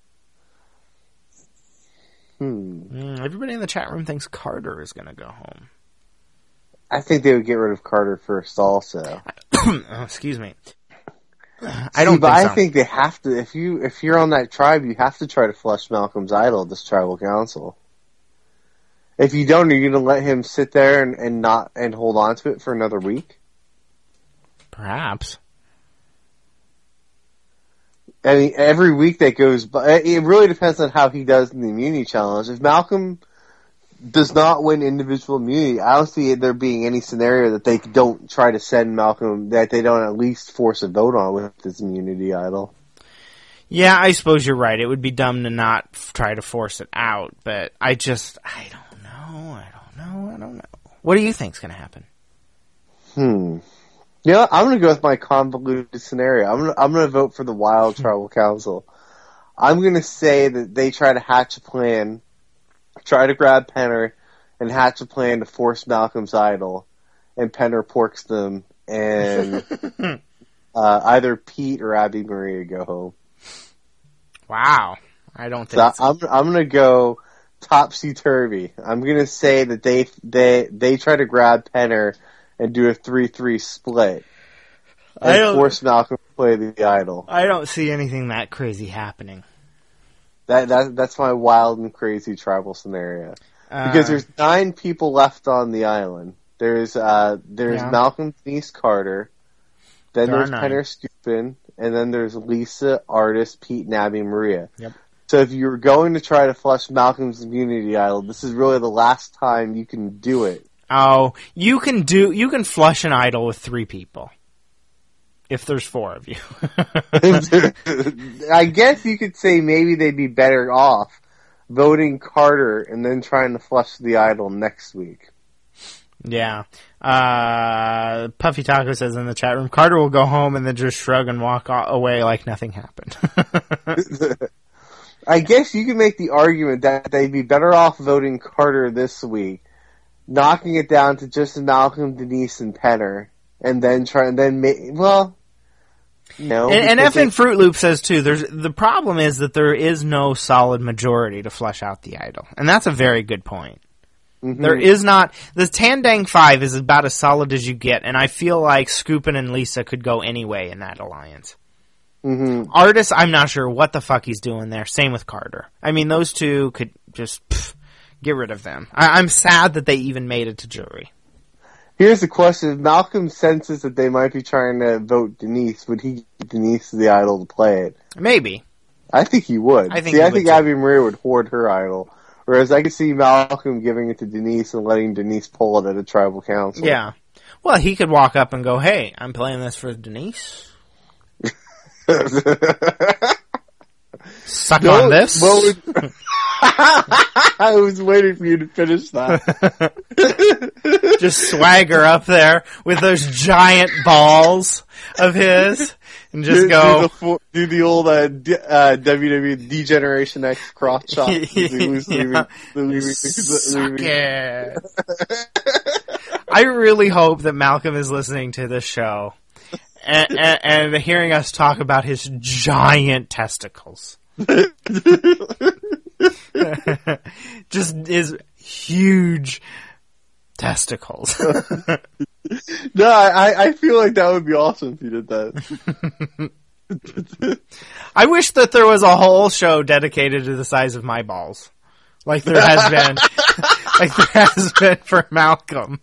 Speaker 2: Hmm.
Speaker 3: Mm, everybody in the chat room thinks Carter is going to go home.
Speaker 2: I think they would get rid of Carter first, also.
Speaker 3: Oh, excuse me. I
Speaker 2: See,
Speaker 3: don't.
Speaker 2: but
Speaker 3: think
Speaker 2: I
Speaker 3: so.
Speaker 2: think they have to. If you if you're on that tribe, you have to try to flush Malcolm's idol at this tribal council. If you don't, are you going to let him sit there and, and not and hold on to it for another week?
Speaker 3: Perhaps.
Speaker 2: I mean, every week that goes by, it really depends on how he does in the immunity challenge. If Malcolm does not win individual immunity, I don't see there being any scenario that they don't try to send Malcolm, that they don't at least force a vote on with his immunity idol.
Speaker 3: Yeah, I suppose you're right. It would be dumb to not f- try to force it out, but I just, I don't know, I don't know, I don't know. What do you think's going to happen?
Speaker 2: Hmm. Yeah, I'm going to go with my convoluted scenario. I'm going to, I'm going to vote for the Wild Tribal Council. I'm going to say that they try to hatch a plan, try to grab Penner, and hatch a plan to force Malcolm's idol, and Penner porks them, and uh, either Pete or Abby Maria go home.
Speaker 3: Wow. I don't think
Speaker 2: So
Speaker 3: it's...
Speaker 2: I'm I'm going to go topsy-turvy. I'm going to say that they they they try to grab Penner and do a three three split,
Speaker 3: I
Speaker 2: and
Speaker 3: don't-
Speaker 2: force Malcolm to play the idol.
Speaker 3: I don't see anything that crazy happening.
Speaker 2: That that that's my wild and crazy tribal scenario. Because
Speaker 3: Uh,
Speaker 2: there's nine people left on the island. There's uh there's
Speaker 3: Yeah.
Speaker 2: Malcolm, Denise, Carter. Then
Speaker 3: There are
Speaker 2: there's
Speaker 3: nine.
Speaker 2: Penner, Scoopin, and then there's Lisa, Artis, Pete, and Abby Maria.
Speaker 3: Yep.
Speaker 2: So if you're going to try to flush Malcolm's immunity idol, this is really the last time you can do it.
Speaker 3: Oh, you can do you can flush an idol with three people. If there's four of you.
Speaker 2: I guess you could say maybe they'd be better off voting Carter and then trying to flush the idol next week.
Speaker 3: Yeah. Uh, Puffy Taco says in the chat room, Carter will go home and then just shrug and walk away like nothing happened.
Speaker 2: I guess you could make the argument that they'd be better off voting Carter this week, knocking it down to just Malcolm, Denise, and Penner, and then try and then make, well, no.
Speaker 3: And, and
Speaker 2: because
Speaker 3: F in
Speaker 2: it-
Speaker 3: Fruit Loop says too, there's, the problem is that there is no solid majority to flush out the idol. And that's a very good point.
Speaker 2: Mhm.
Speaker 3: There is not, the Tandang Five is about as solid as you get, and I feel like Scoopin and Lisa could go anyway in that alliance.
Speaker 2: Mhm.
Speaker 3: Artis, I'm not sure what the fuck he's doing there. Same with Carter. I mean, those two could just pff, get rid of them. I, I'm sad that they even made it to jury.
Speaker 2: Here's the question: if Malcolm senses that they might be trying to vote Denise, would he give Denise the idol to play it?
Speaker 3: Maybe.
Speaker 2: I think he would.
Speaker 3: I think
Speaker 2: see,
Speaker 3: he
Speaker 2: I
Speaker 3: would
Speaker 2: think
Speaker 3: too.
Speaker 2: Abby Maria would hoard her idol, whereas I could see Malcolm giving it to Denise and letting Denise pull it at a tribal council.
Speaker 3: Yeah. Well, he could walk up and go, "Hey, I'm playing this for Denise. Suck
Speaker 2: No,
Speaker 3: on this."
Speaker 2: what would- I was waiting for you to finish that.
Speaker 3: Just swagger up there with those giant balls of his and just
Speaker 2: do,
Speaker 3: go.
Speaker 2: do the, fo- do the old uh, D, uh, W W E D-Generation X cross chop.
Speaker 3: Yeah.
Speaker 2: leaving, leaving,
Speaker 3: Suck
Speaker 2: leaving.
Speaker 3: it. I really hope that Malcolm is listening to this show and, and, and hearing us talk about his giant testicles. Just his huge testicles.
Speaker 2: No, I, I feel like that would be awesome if you did that.
Speaker 3: I wish that there was a whole show dedicated to the size of my balls. Like there has been, like there has been for Malcolm.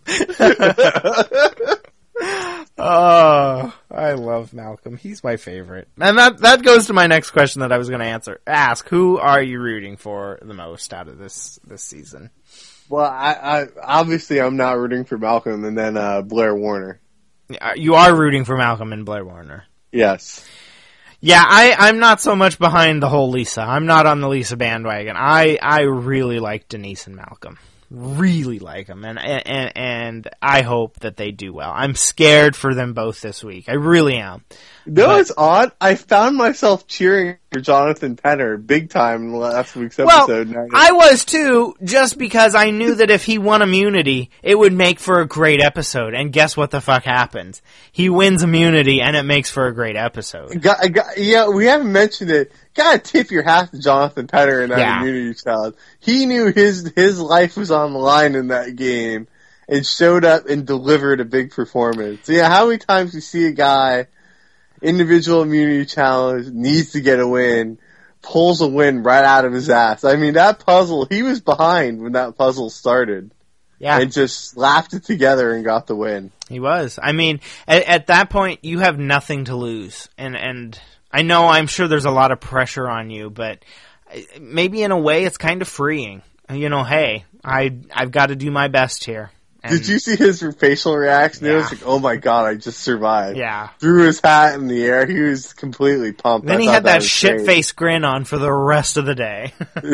Speaker 3: Oh, I love Malcolm. He's my favorite. And that, that goes to my next question that I was going to answer. Ask, who are you rooting for the most out of this, this season?
Speaker 2: Well, I, I obviously I'm not rooting for Malcolm and then uh, Blair Warner.
Speaker 3: You are rooting for Malcolm and Blair Warner.
Speaker 2: Yes.
Speaker 3: Yeah, I, I'm not so much behind the whole Lisa. I'm not on the Lisa bandwagon. I, I really like Denise and Malcolm. Really like them, and, and and I hope that they do well. I'm scared for them both this week. I really am.
Speaker 2: No,
Speaker 3: But-
Speaker 2: it's odd. I found myself cheering for Jonathan Penner big time in last week's
Speaker 3: Well,
Speaker 2: episode. Now-
Speaker 3: I was too, just because I knew that if he won immunity, it would make for a great episode. And guess what the fuck happens? He wins immunity, and it makes for a great episode.
Speaker 2: Got, got, yeah, we haven't mentioned it. Gotta tip your hat to Jonathan Penner in that
Speaker 3: Yeah.
Speaker 2: immunity challenge. He knew his his life was on the line in that game and showed up and delivered a big performance. Yeah, how many times you see a guy, individual immunity challenge, needs to get a win, pulls a win right out of his ass. I mean, that puzzle, he was behind when that puzzle started.
Speaker 3: Yeah,
Speaker 2: And just slapped it together and got the win.
Speaker 3: he was. I mean, at, at that point, you have nothing to lose. And, and I know, I'm sure there's a lot of pressure on you, but maybe in a way it's kind of freeing. You know, hey, I, I've got to do my best here. And
Speaker 2: Did you see his facial reaction? It
Speaker 3: Yeah.
Speaker 2: was like, oh my god, I just survived.
Speaker 3: Yeah.
Speaker 2: Threw his hat in the air. He was completely pumped.
Speaker 3: Then
Speaker 2: I
Speaker 3: he
Speaker 2: thought
Speaker 3: had that,
Speaker 2: was
Speaker 3: shit
Speaker 2: great.
Speaker 3: face grin on for the rest of the day.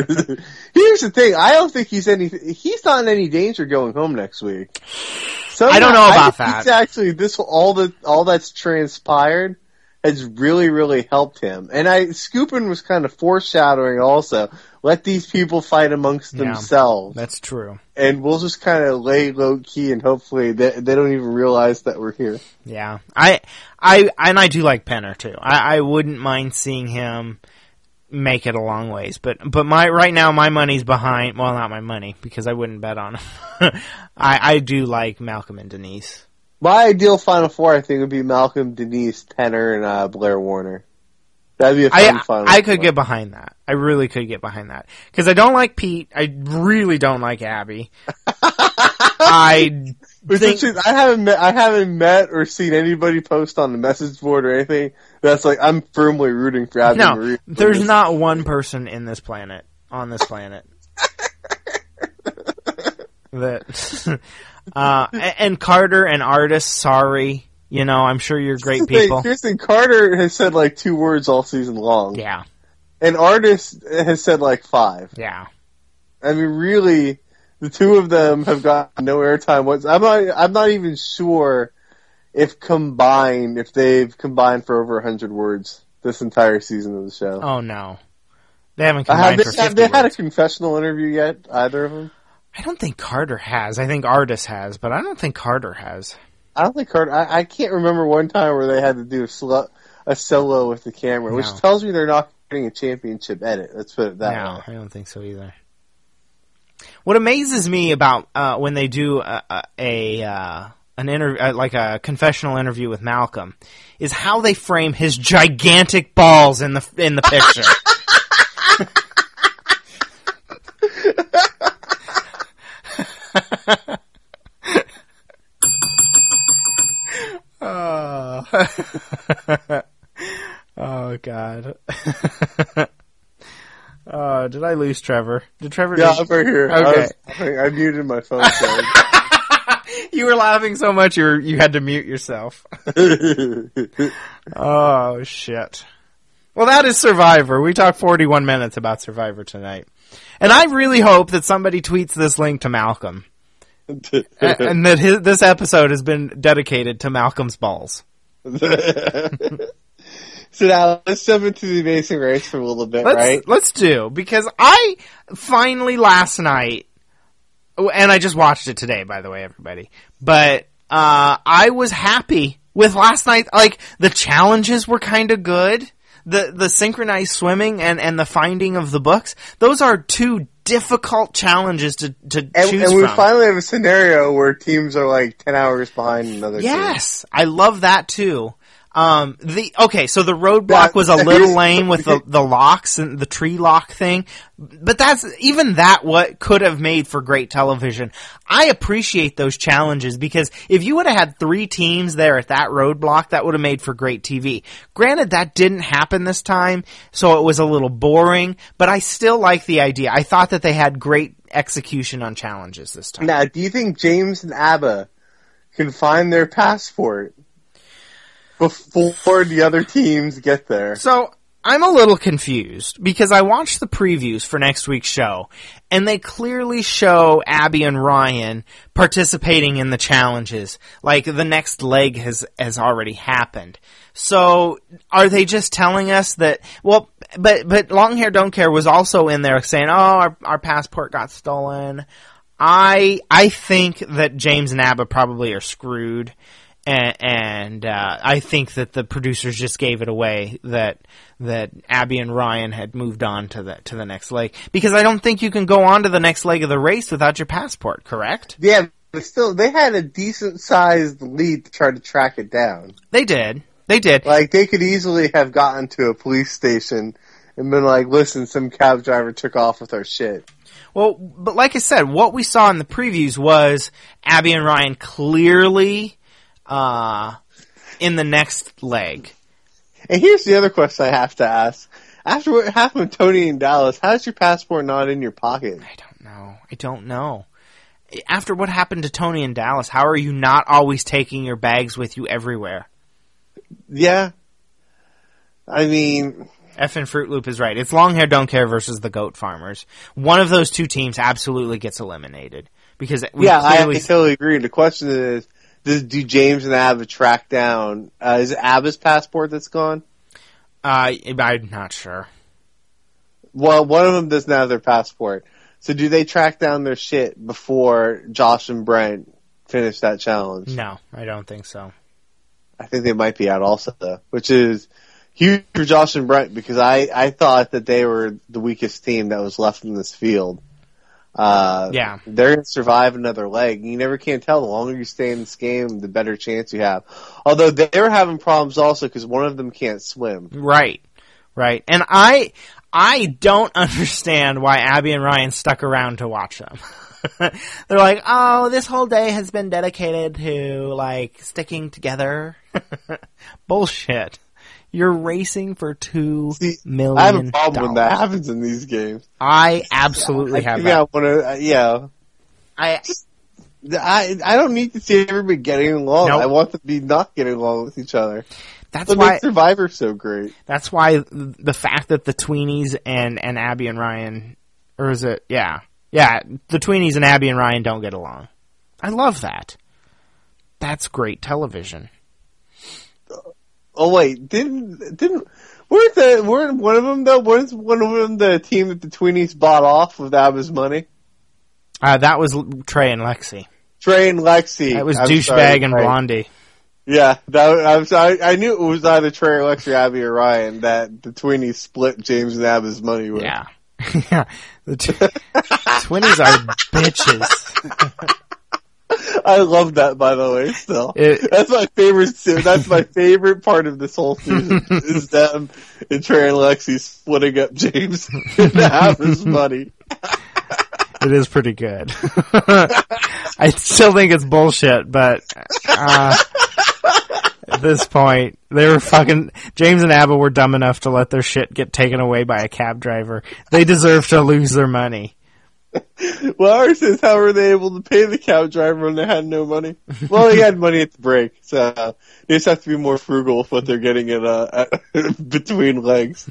Speaker 2: Here's the thing. I don't think he's any. He's not in any danger going home next week. So
Speaker 3: I don't know about
Speaker 2: think
Speaker 3: that.
Speaker 2: He's actually, this all the all that's transpired has really, really helped him. And I Scoopin was kind of foreshadowing also. Let these people fight amongst
Speaker 3: Yeah.
Speaker 2: themselves,
Speaker 3: That's true.
Speaker 2: and we'll just kind of lay low key, and hopefully they, they don't even realize that we're here.
Speaker 3: Yeah, I, I, and I do like Penner too. I, I wouldn't mind seeing him make it a long ways, but, but my, right now my money's behind, well, not my money, because I wouldn't bet on him. I, I do like Malcolm and Denise.
Speaker 2: My ideal Final Four, I think, would be Malcolm, Denise, Penner, and uh, Blair Warner. That'd be a fun
Speaker 3: I,
Speaker 2: Final
Speaker 3: I could
Speaker 2: Four.
Speaker 3: get behind that. I really could get behind that. Cause I don't like Pete. I really don't like Abby. I
Speaker 2: Which
Speaker 3: think
Speaker 2: is, I haven't met, I haven't met or seen anybody post on the message board or anything that's like, I'm firmly rooting for Abby
Speaker 3: no,
Speaker 2: Marie.
Speaker 3: there's not one person in this planet, on this planet, that, uh, and Carter and Artis, sorry, you know, I'm sure you're great people.
Speaker 2: Kirsten Carter has said like two words all season long.
Speaker 3: Yeah.
Speaker 2: And Artis has said like five.
Speaker 3: Yeah.
Speaker 2: I mean, really, the two of them have got no airtime. What's I'm not. I'm not even sure if combined, if they've combined for over a hundred words this entire season of the show.
Speaker 3: Oh no, they haven't
Speaker 2: Uh,
Speaker 3: combined
Speaker 2: have
Speaker 3: for
Speaker 2: they,
Speaker 3: fifty
Speaker 2: have they had a
Speaker 3: words.
Speaker 2: confessional interview yet? Either of them?
Speaker 3: I don't think Carter has. I think Artis has, but I don't think Carter has.
Speaker 2: I don't think Carter. I, I can't remember one time where they had to do a, slo- a solo with the camera, which
Speaker 3: No.
Speaker 2: tells me they're not getting a championship edit. Let's put it that
Speaker 3: No,
Speaker 2: way.
Speaker 3: I don't think so either. What amazes me about uh, when they do a, a, a uh, an interview, uh, like a confessional interview with Malcolm, is how they frame his gigantic balls in the in the picture. oh. oh God. Oh, did I lose Trevor? Did Trevor?
Speaker 2: Yeah,
Speaker 3: did-
Speaker 2: I'm right here.
Speaker 3: Okay.
Speaker 2: I, was, I muted my phone. So.
Speaker 3: You were laughing so much you were, you had to mute yourself. Oh shit. Well, that is Survivor. We talked forty-one minutes about Survivor tonight. And I really hope that somebody tweets this link to Malcolm. A- and that his, this episode has been dedicated to Malcolm's balls.
Speaker 2: So now let's jump into the Amazing Race for a little bit,
Speaker 3: Let's,
Speaker 2: right?
Speaker 3: let's do, because I finally last night, and I just watched it today, by the way, everybody, but uh, I was happy with last night. Like, the challenges were kind of good. The the synchronized swimming and, and the finding of the books, those are two difficult challenges to, to
Speaker 2: And,
Speaker 3: choose
Speaker 2: and we
Speaker 3: from.
Speaker 2: finally have a scenario where teams are like ten hours behind another team.
Speaker 3: Yes, I love that too. Um, the okay, so the roadblock
Speaker 2: Yeah,
Speaker 3: was a
Speaker 2: here's-
Speaker 3: little lame with the the locks and the tree lock thing, but that's even that what could have made for great television. I appreciate those challenges because if you would have had three teams there at that roadblock, that would have made for great T V. Granted, that didn't happen this time, so it was a little boring, but I still like the idea. I thought that they had great execution on challenges this time.
Speaker 2: Now, do you think James and Abba can find their passport before the other teams get there?
Speaker 3: So, I'm a little confused because I watched the previews for next week's show and they clearly show Abby and Ryan participating in the challenges. Like the next leg has, has already happened. So are they just telling us that, well, but, but Long Hair Don't Care was also in there saying, oh, our, our passport got stolen. I, I think that James and Abba probably are screwed. And, and uh, I think that the producers just gave it away that that Abby and Ryan had moved on to the to the next leg, because I don't think you can go on to the next leg of the race without your passport. Correct?
Speaker 2: Yeah, but still, they had a decent sized lead to try to track it down.
Speaker 3: They did. They did.
Speaker 2: Like, they could easily have gotten to a police station and been like, listen, some cab driver took off with our shit.
Speaker 3: Well, but like I said, what we saw in the previews was Abby and Ryan clearly uh, in the next leg.
Speaker 2: And here's the other question I have to ask. After what happened with Tony in Dallas, how's your passport not in your pocket?
Speaker 3: I don't know. I don't know. After what happened to Tony in Dallas, how are you not always taking your bags with you everywhere?
Speaker 2: Yeah. I mean...
Speaker 3: Effin' Fruit Loop is right. It's Long Hair Don't Care versus the Goat Farmers. One of those two teams absolutely gets eliminated. Because we
Speaker 2: Yeah, I, I
Speaker 3: clearly...
Speaker 2: totally agree. The question is, does, do James and Abba track down... Uh, is it Abba's passport that's gone?
Speaker 3: Uh, I'm not sure.
Speaker 2: Well, one of them doesn't have their passport. So do they track down their shit before Josh and Brent finish that challenge?
Speaker 3: No, I don't think so.
Speaker 2: I think they might be out also, though, which is huge for Josh and Brent because I, I thought that they were the weakest team that was left in this field. Uh,
Speaker 3: Yeah.
Speaker 2: They're going to survive another leg. You never can tell. The longer you stay in this game, the better chance you have. Although they were having problems also because one of them can't swim.
Speaker 3: Right. Right. And I... I don't understand why Abby and Ryan stuck around to watch them. They're like, oh, this whole day has been dedicated to, like, sticking together. Bullshit. You're racing for two
Speaker 2: See,
Speaker 3: million.
Speaker 2: I have a problem when that happens in these games.
Speaker 3: I absolutely
Speaker 2: I
Speaker 3: have
Speaker 2: think
Speaker 3: that.
Speaker 2: I wanna, uh, yeah.
Speaker 3: I
Speaker 2: I I don't need to see everybody getting along.
Speaker 3: Nope.
Speaker 2: I want them to be not getting along with each other.
Speaker 3: that's
Speaker 2: What
Speaker 3: why
Speaker 2: makes Survivor so great?
Speaker 3: that's why the fact that the Tweenies and, and Abby and Ryan, or is it, yeah, yeah, the Tweenies and Abby and Ryan don't get along. I love that. That's great television.
Speaker 2: Oh wait, didn't didn't weren't the weren't one of them though? Wasn't one of them the team that the Tweenies bought off with Abba's money?
Speaker 3: Uh, that was Trey and Lexi.
Speaker 2: Trey and Lexi.
Speaker 3: That was
Speaker 2: I'm
Speaker 3: Douchebag
Speaker 2: sorry,
Speaker 3: and
Speaker 2: Trey.
Speaker 3: Blondie.
Speaker 2: Yeah, that I'm sorry. I knew it was either Trey or Lexi, Abby or Ryan that the Tweenies split James and Abba's money with.
Speaker 3: Yeah. Yeah. The t- Twinnies are bitches.
Speaker 2: I love that, by the way. Still,
Speaker 3: It-
Speaker 2: that's my favorite. That's my favorite part of this whole season is them and Trey and Lexi splitting up James and Abba's money.
Speaker 3: It is pretty good. I still think it's bullshit, but uh, at this point, they were fucking... James and Abba were dumb enough to let their shit get taken away by a cab driver. They deserve to lose their money.
Speaker 2: Well, ours is how were they able to pay the cab driver when they had no money? Well, he had money at the break, so uh, they just have to be more frugal with what they're getting at, uh, at between legs.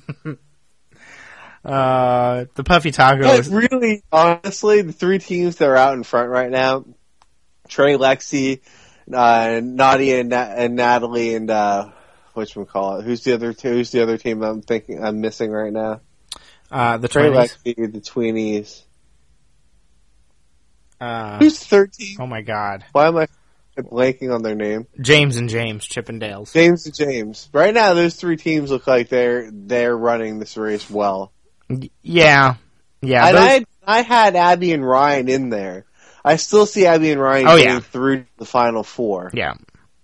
Speaker 3: Uh, the Puffy Taco
Speaker 2: But
Speaker 3: is...
Speaker 2: really, honestly, the three teams that are out in front right now, Trey, Lexi, uh, Nadia, and, Na- and Natalie, and uh, whatchamacallit, who's the other two? Who's the other team I'm thinking I'm missing right now?
Speaker 3: Uh, the
Speaker 2: Trey,
Speaker 3: Twinnies.
Speaker 2: Lexi, the Tweenies.
Speaker 3: Uh,
Speaker 2: Who's the third team?
Speaker 3: oh my god.
Speaker 2: Why am I blanking on their name?
Speaker 3: James and James, Chippendales.
Speaker 2: James and James. Right now, those three teams look like they're they're running this race well.
Speaker 3: Y- Yeah. Yeah.
Speaker 2: And
Speaker 3: those-
Speaker 2: I I had Abby and Ryan in there. I still see Abby and Ryan
Speaker 3: Oh,
Speaker 2: getting
Speaker 3: yeah.
Speaker 2: through the final four.
Speaker 3: Yeah.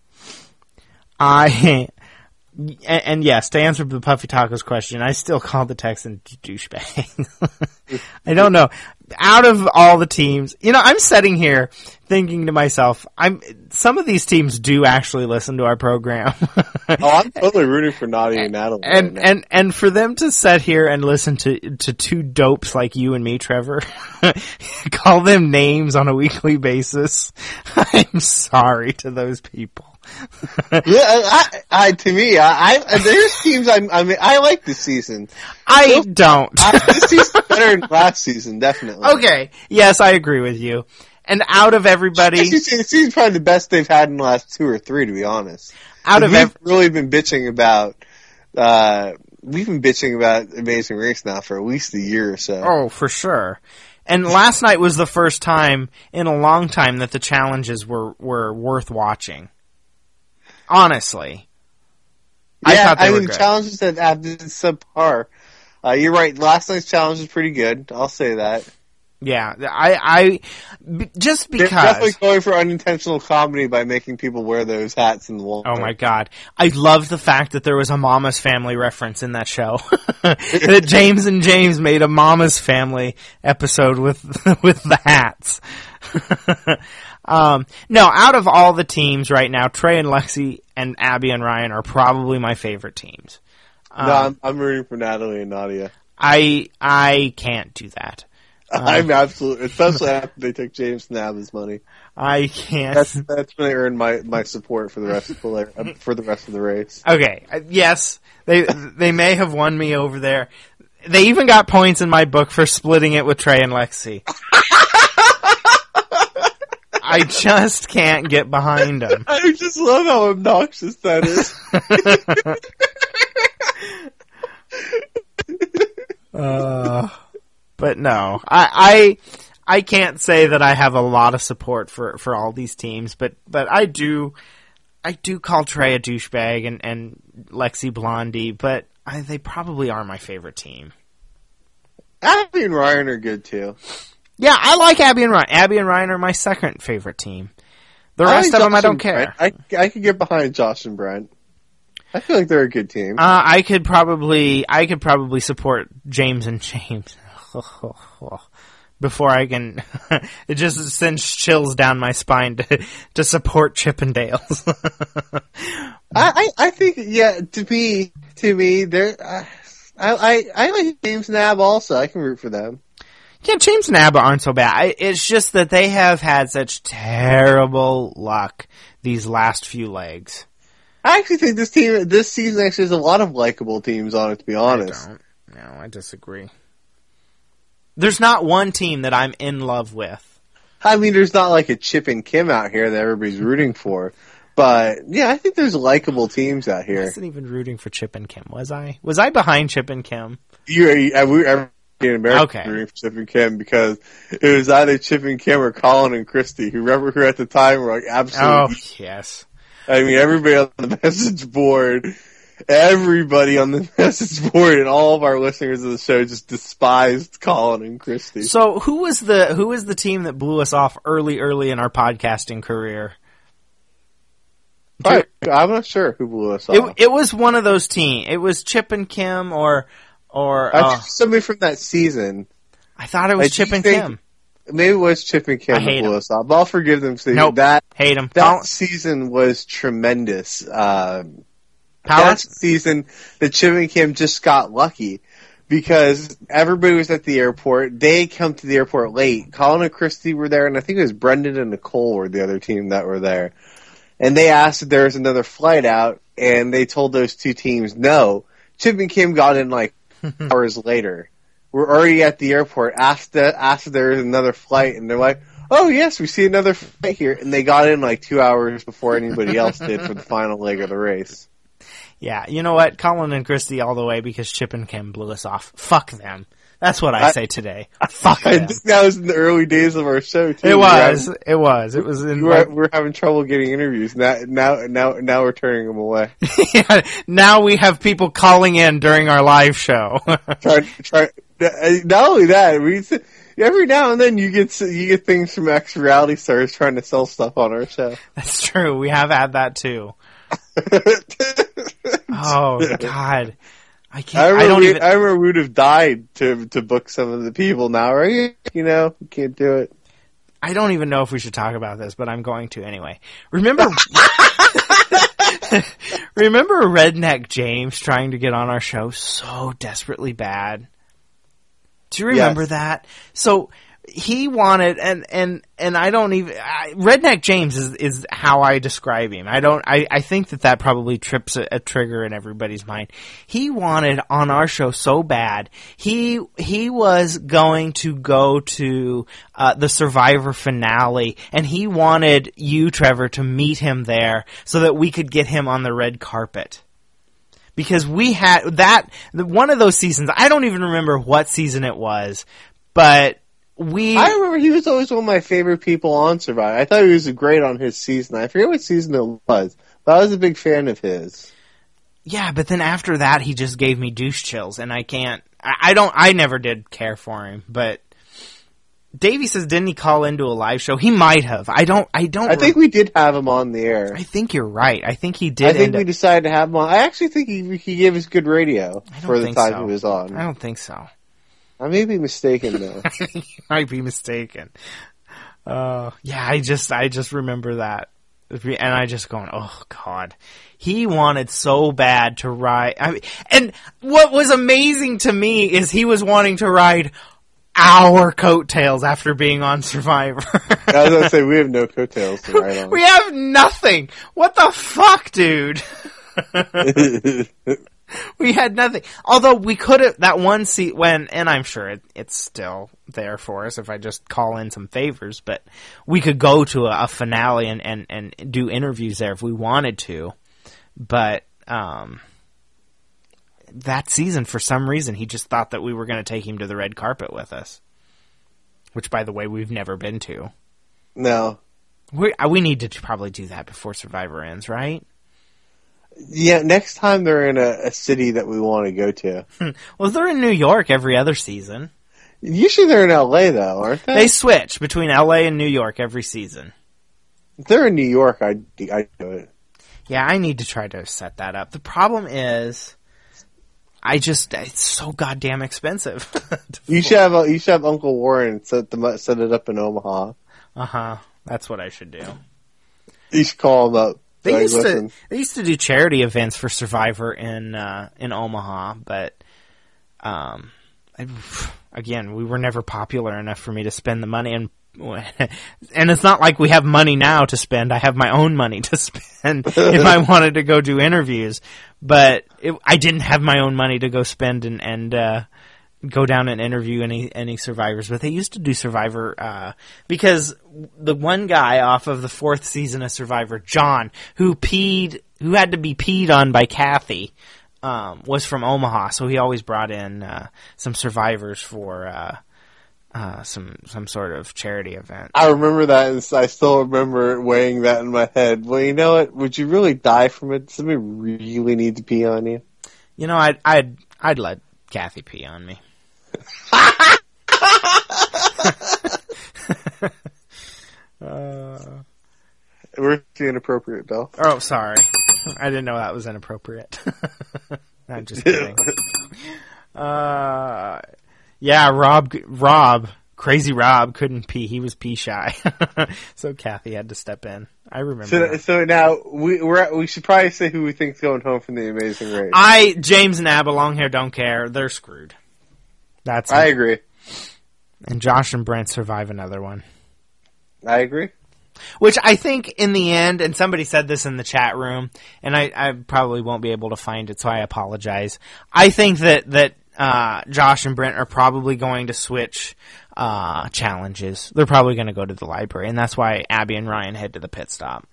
Speaker 3: I... And, and yes, to answer the Puffy Tacos question, I still call the Texans douchebag. I don't know. Out of all the teams, you know, I'm sitting here thinking to myself, I'm some of these teams do actually listen to our program.
Speaker 2: Oh, I'm totally rooting for Nadia and Natalie. right
Speaker 3: And
Speaker 2: now.
Speaker 3: and and for them to sit here and listen to to two dopes like you and me, Trevor, call them names on a weekly basis, I'm sorry to those people.
Speaker 2: yeah, I, I to me, I, I there's teams I I mean I like this season.
Speaker 3: I don't.
Speaker 2: I, this season's better than last season, definitely.
Speaker 3: Okay, yes, I agree with you. And out of everybody,
Speaker 2: This season's probably the best they've had in the last two or three, to be honest.
Speaker 3: out of
Speaker 2: we've
Speaker 3: ev-
Speaker 2: really been bitching about. Uh, we've been bitching about Amazing Race now for at least a year or so.
Speaker 3: oh, for sure. And last night was the first time in a long time that the challenges were were worth watching. Honestly, I
Speaker 2: yeah,
Speaker 3: thought they
Speaker 2: I
Speaker 3: were
Speaker 2: mean,
Speaker 3: good.
Speaker 2: the challenges that have been subpar. Uh, you're right. Last night's challenge was pretty good. I'll say that.
Speaker 3: Yeah, I, I, b- just
Speaker 2: They're
Speaker 3: because.
Speaker 2: definitely going for unintentional comedy by making people wear those hats in the wall.
Speaker 3: Oh my god. I love the fact that there was a Mama's Family reference in that show. That James and James made a Mama's Family episode with, with the hats. um, no, out of all the teams right now, Trey and Lexi and Abby and Ryan are probably my favorite teams. Um,
Speaker 2: No, I'm, I'm rooting for Natalie and Nadia.
Speaker 3: I, I can't do that.
Speaker 2: I'm absolutely, especially after they took James Nab's money.
Speaker 3: I can't.
Speaker 2: That's that's when they earned my, my support for the rest of the for the rest of the race.
Speaker 3: Okay, uh, yes, they they may have won me over there. They even got points in my book for splitting it with Trey and Lexi. I just can't get behind them.
Speaker 2: I just love how obnoxious that is.
Speaker 3: Uh, but no, I, I I can't say that I have a lot of support for, for all these teams, but, but I do I do call Trey a douchebag and, and Lexi Blondie, but I, they probably are my favorite team.
Speaker 2: Abby and Ryan are good too.
Speaker 3: Yeah, I like Abby and Ryan. Abby and Ryan are my second favorite team. The
Speaker 2: I
Speaker 3: rest
Speaker 2: like
Speaker 3: of them, I
Speaker 2: Josh
Speaker 3: don't
Speaker 2: and
Speaker 3: care.
Speaker 2: Brent. I I could get behind Josh and Brent. I feel like they're a good team.
Speaker 3: Uh, I could probably, I could probably support James and James. before I can. It just sends chills down my spine to to support Chippendales.
Speaker 2: I, I I think yeah. To me, to me, there. Uh, I I I like James Nab also. I can root for them.
Speaker 3: Yeah, James and Abba aren't so bad. I, it's just that they have had such terrible luck these last few legs.
Speaker 2: I actually think this team, this season actually has a lot of likable teams on it, to be honest.
Speaker 3: I don't. No, I disagree. There's not one team that I'm in love with.
Speaker 2: I mean, there's not like a Chip and Kim out here that everybody's rooting for. But, yeah, I think there's likable teams out here.
Speaker 3: I wasn't even rooting for Chip and Kim, was I? Was I behind Chip and Kim?
Speaker 2: You, you, we, everybody in America
Speaker 3: Okay.
Speaker 2: rooting for Chip and Kim because it was either Chip and Kim or Colin and Christy, who remember who at the time were like absolutely...
Speaker 3: Oh, yes.
Speaker 2: I mean, everybody on the message board, everybody on the message board, and all of our listeners of the show just despised Colin and Christy.
Speaker 3: So, who was the who was the team that blew us off early, early in our podcasting career?
Speaker 2: Right. I'm not sure who blew us off.
Speaker 3: It, it was one of those teams. It was Chip and Kim, or or
Speaker 2: I
Speaker 3: uh,
Speaker 2: think somebody from that season.
Speaker 3: I thought it was
Speaker 2: I
Speaker 3: Chip
Speaker 2: do
Speaker 3: and
Speaker 2: think-
Speaker 3: Kim.
Speaker 2: Maybe it was Chip and Kim
Speaker 3: I
Speaker 2: that
Speaker 3: hate
Speaker 2: blew
Speaker 3: him.
Speaker 2: us off. But I'll forgive them. For
Speaker 3: Nope.
Speaker 2: that
Speaker 3: Hate him.
Speaker 2: that
Speaker 3: Power,
Speaker 2: season was tremendous. Um,
Speaker 3: Power,
Speaker 2: that season, the Chip and Kim just got lucky because everybody was at the airport. They come to the airport late. Colin and Christy were there, and I think it was Brendan and Nicole were the other team that were there. And they asked if there was another flight out, and they told those two teams no. Chip and Kim got in like hours later. We're already at the airport, asked, the, asked if there was another flight, and they're like, oh yes, we see another flight here. And they got in like two hours before anybody else did for the final leg of the race.
Speaker 3: yeah, you know what? Colin and Christy all the way because Chip and Kim blew us off. Fuck them. That's what I,
Speaker 2: I-
Speaker 3: say today. Fuck
Speaker 2: I
Speaker 3: them.
Speaker 2: think that was in the early days of our show, too.
Speaker 3: It
Speaker 2: We were
Speaker 3: was.
Speaker 2: having-
Speaker 3: It was. It was in
Speaker 2: We were,
Speaker 3: like,
Speaker 2: we were having trouble getting interviews. Now, now, now, now we're turning them away.
Speaker 3: yeah, now we have people calling in during our live show.
Speaker 2: try, try, not only that, we every now and then you get you get things from ex reality stars trying to sell stuff on our show.
Speaker 3: That's true. We have had that too. Oh God, I can't.
Speaker 2: I,
Speaker 3: I,
Speaker 2: remember
Speaker 3: don't
Speaker 2: we,
Speaker 3: even.
Speaker 2: I remember we'd have died to to book some of the people. Now, right? You know, we can't do it.
Speaker 3: I don't even know if we should talk about this, but I'm going to anyway. Remember, remember Redneck James trying to get on our show so desperately bad? Do you remember
Speaker 2: Yes.
Speaker 3: that? So he wanted, and and and I don't even. I, Redneck James is is how I describe him. I don't. I I think that that probably trips a, a trigger in everybody's mind. He wanted on our show so bad. He he was going to go to uh, the Survivor finale, and he wanted you, Trevor, to meet him there so that we could get him on the red carpet. Because we had that one of those seasons. I don't even remember what season it was, but. We,
Speaker 2: I remember he was always one of my favorite people on Survivor. I thought he was great on his season. I forget what season it was, but I was a big fan of his.
Speaker 3: yeah, but then after that, he just gave me douche chills, and I can't. I, I don't. I never did care for him, but Davey says, didn't he call into a live show? He might have. I don't. I don't.
Speaker 2: I think we did have him on the air.
Speaker 3: I think you're right. I think he did.
Speaker 2: I think
Speaker 3: end
Speaker 2: we
Speaker 3: up-
Speaker 2: decided to have him on. I actually think he he gave us good radio
Speaker 3: I don't
Speaker 2: for the
Speaker 3: think
Speaker 2: time
Speaker 3: so.
Speaker 2: he was on.
Speaker 3: I don't think so.
Speaker 2: I may be mistaken though.
Speaker 3: You might be mistaken. Uh, yeah, I just, I just remember that, and I just going, oh God, he wanted so bad to ride. I mean, and what was amazing to me is he was wanting to ride our coattails after being on Survivor.
Speaker 2: I was gonna say we have no coattails to ride on.
Speaker 3: We have nothing. What the fuck, dude? We had nothing. Although we could have, that one seat when, and I'm sure it, it's still there for us if I just call in some favors, but we could go to a, a finale and, and, and do interviews there if we wanted to. But, um, that season, for some reason, he just thought that we were going to take him to the red carpet with us. Which, by the way, we've never been to.
Speaker 2: No.
Speaker 3: We, we need to probably do that before Survivor ends, right?
Speaker 2: Yeah, next time they're in a, a city that we want to go to.
Speaker 3: Well, they're in New York every other season.
Speaker 2: Usually they're in L A though, aren't they?
Speaker 3: They switch between L A and New York every season.
Speaker 2: If they're in New York, I'd, I'd do it.
Speaker 3: Yeah, I need to try to set that up. The problem is, I just, it's so goddamn expensive.
Speaker 2: You should have, you should have Uncle Warren set the, set it up in Omaha.
Speaker 3: Uh-huh. That's what I should do.
Speaker 2: You should call him up.
Speaker 3: They
Speaker 2: Like,
Speaker 3: used
Speaker 2: listen.
Speaker 3: to they used to do charity events for Survivor in uh, in Omaha, but um, I, again, we were never popular enough for me to spend the money, and and it's not like we have money now to spend. I have my own money to spend if I wanted to go do interviews, but it, I didn't have my own money to go spend and and uh, go down and interview any any survivors. But they used to do Survivor uh, because the one guy off of the fourth season of Survivor, John, who peed, who had to be peed on by Kathy, um, was from Omaha, so he always brought in uh, some survivors for uh, uh, some some sort of charity event.
Speaker 2: I remember that, and I still remember weighing that in my head. Well, you know what? Would you really die from it? Does somebody really need to pee on you?
Speaker 3: You know, I'd I'd I'd let Kathy pee on me. uh,
Speaker 2: We're inappropriate, Bill.
Speaker 3: oh, sorry. I didn't know that was inappropriate. I'm just kidding. Uh, yeah, Rob, Rob, crazy Rob couldn't pee. He was pee shy. So Kathy had to step in. I remember.
Speaker 2: So,
Speaker 3: that.
Speaker 2: so now we we're at, we should probably say who we think's going home from the Amazing Race.
Speaker 3: I, James and Abba, long hair, don't care. They're screwed. That's
Speaker 2: I
Speaker 3: it.
Speaker 2: agree.
Speaker 3: And Josh and Brent survive another one.
Speaker 2: I agree.
Speaker 3: Which I think in the end, and somebody said this in the chat room, and I, I probably won't be able to find it, so I apologize. I think that, that uh, Josh and Brent are probably going to switch uh, challenges. They're probably going to go to the library, and that's why Abby and Ryan head to the pit stop.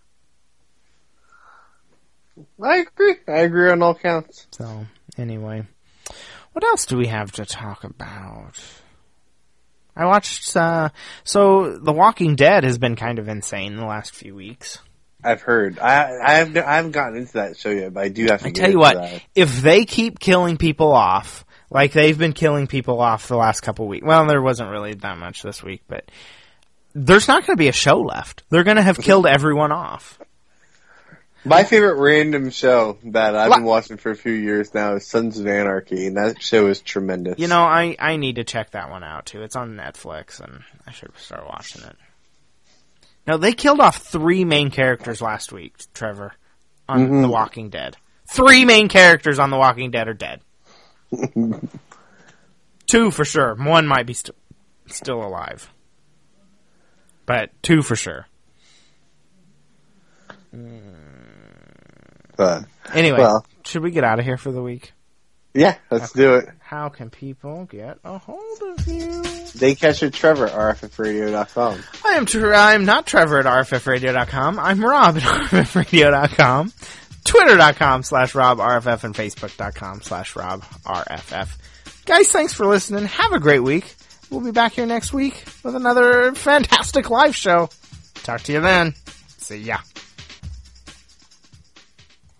Speaker 2: I agree. I agree on all counts.
Speaker 3: So, anyway. What else do we have to talk about? I watched, uh, so The Walking Dead has been kind of insane the last few weeks.
Speaker 2: I've heard. I I, have, I haven't gotten into that show yet, but I do have to
Speaker 3: I
Speaker 2: get
Speaker 3: tell you
Speaker 2: into
Speaker 3: what,
Speaker 2: that.
Speaker 3: if they keep killing people off, like they've been killing people off the last couple weeks, well, there wasn't really that much this week, but there's not going to be a show left. They're going to have killed everyone off.
Speaker 2: My favorite random show that I've
Speaker 3: La-
Speaker 2: been watching for a few years now is Sons of Anarchy, and that show is tremendous.
Speaker 3: You know, I, I need to check that one out, too. It's on Netflix, and I should start watching it. Now, they killed off three main characters last week, Trevor, on
Speaker 2: Mm-hmm.
Speaker 3: The Walking Dead. Three main characters on The Walking Dead are dead. Two for sure. One might be st- still alive. But two for sure.
Speaker 2: But,
Speaker 3: Anyway,
Speaker 2: well,
Speaker 3: should we get out of here for the week?
Speaker 2: yeah, let's do it.
Speaker 3: How can people get a hold of you?
Speaker 2: They catch a Trevor at R F F radio dot com.
Speaker 3: I am Tre- I'm not Trevor at R F F radio dot com. I'm Rob at R F F radio dot com. Twitter.com slash Rob R F F and Facebook.com slash Rob R F F. Guys, thanks for listening. Have a great week. We'll be back here next week with another fantastic live show. Talk to you then. See ya.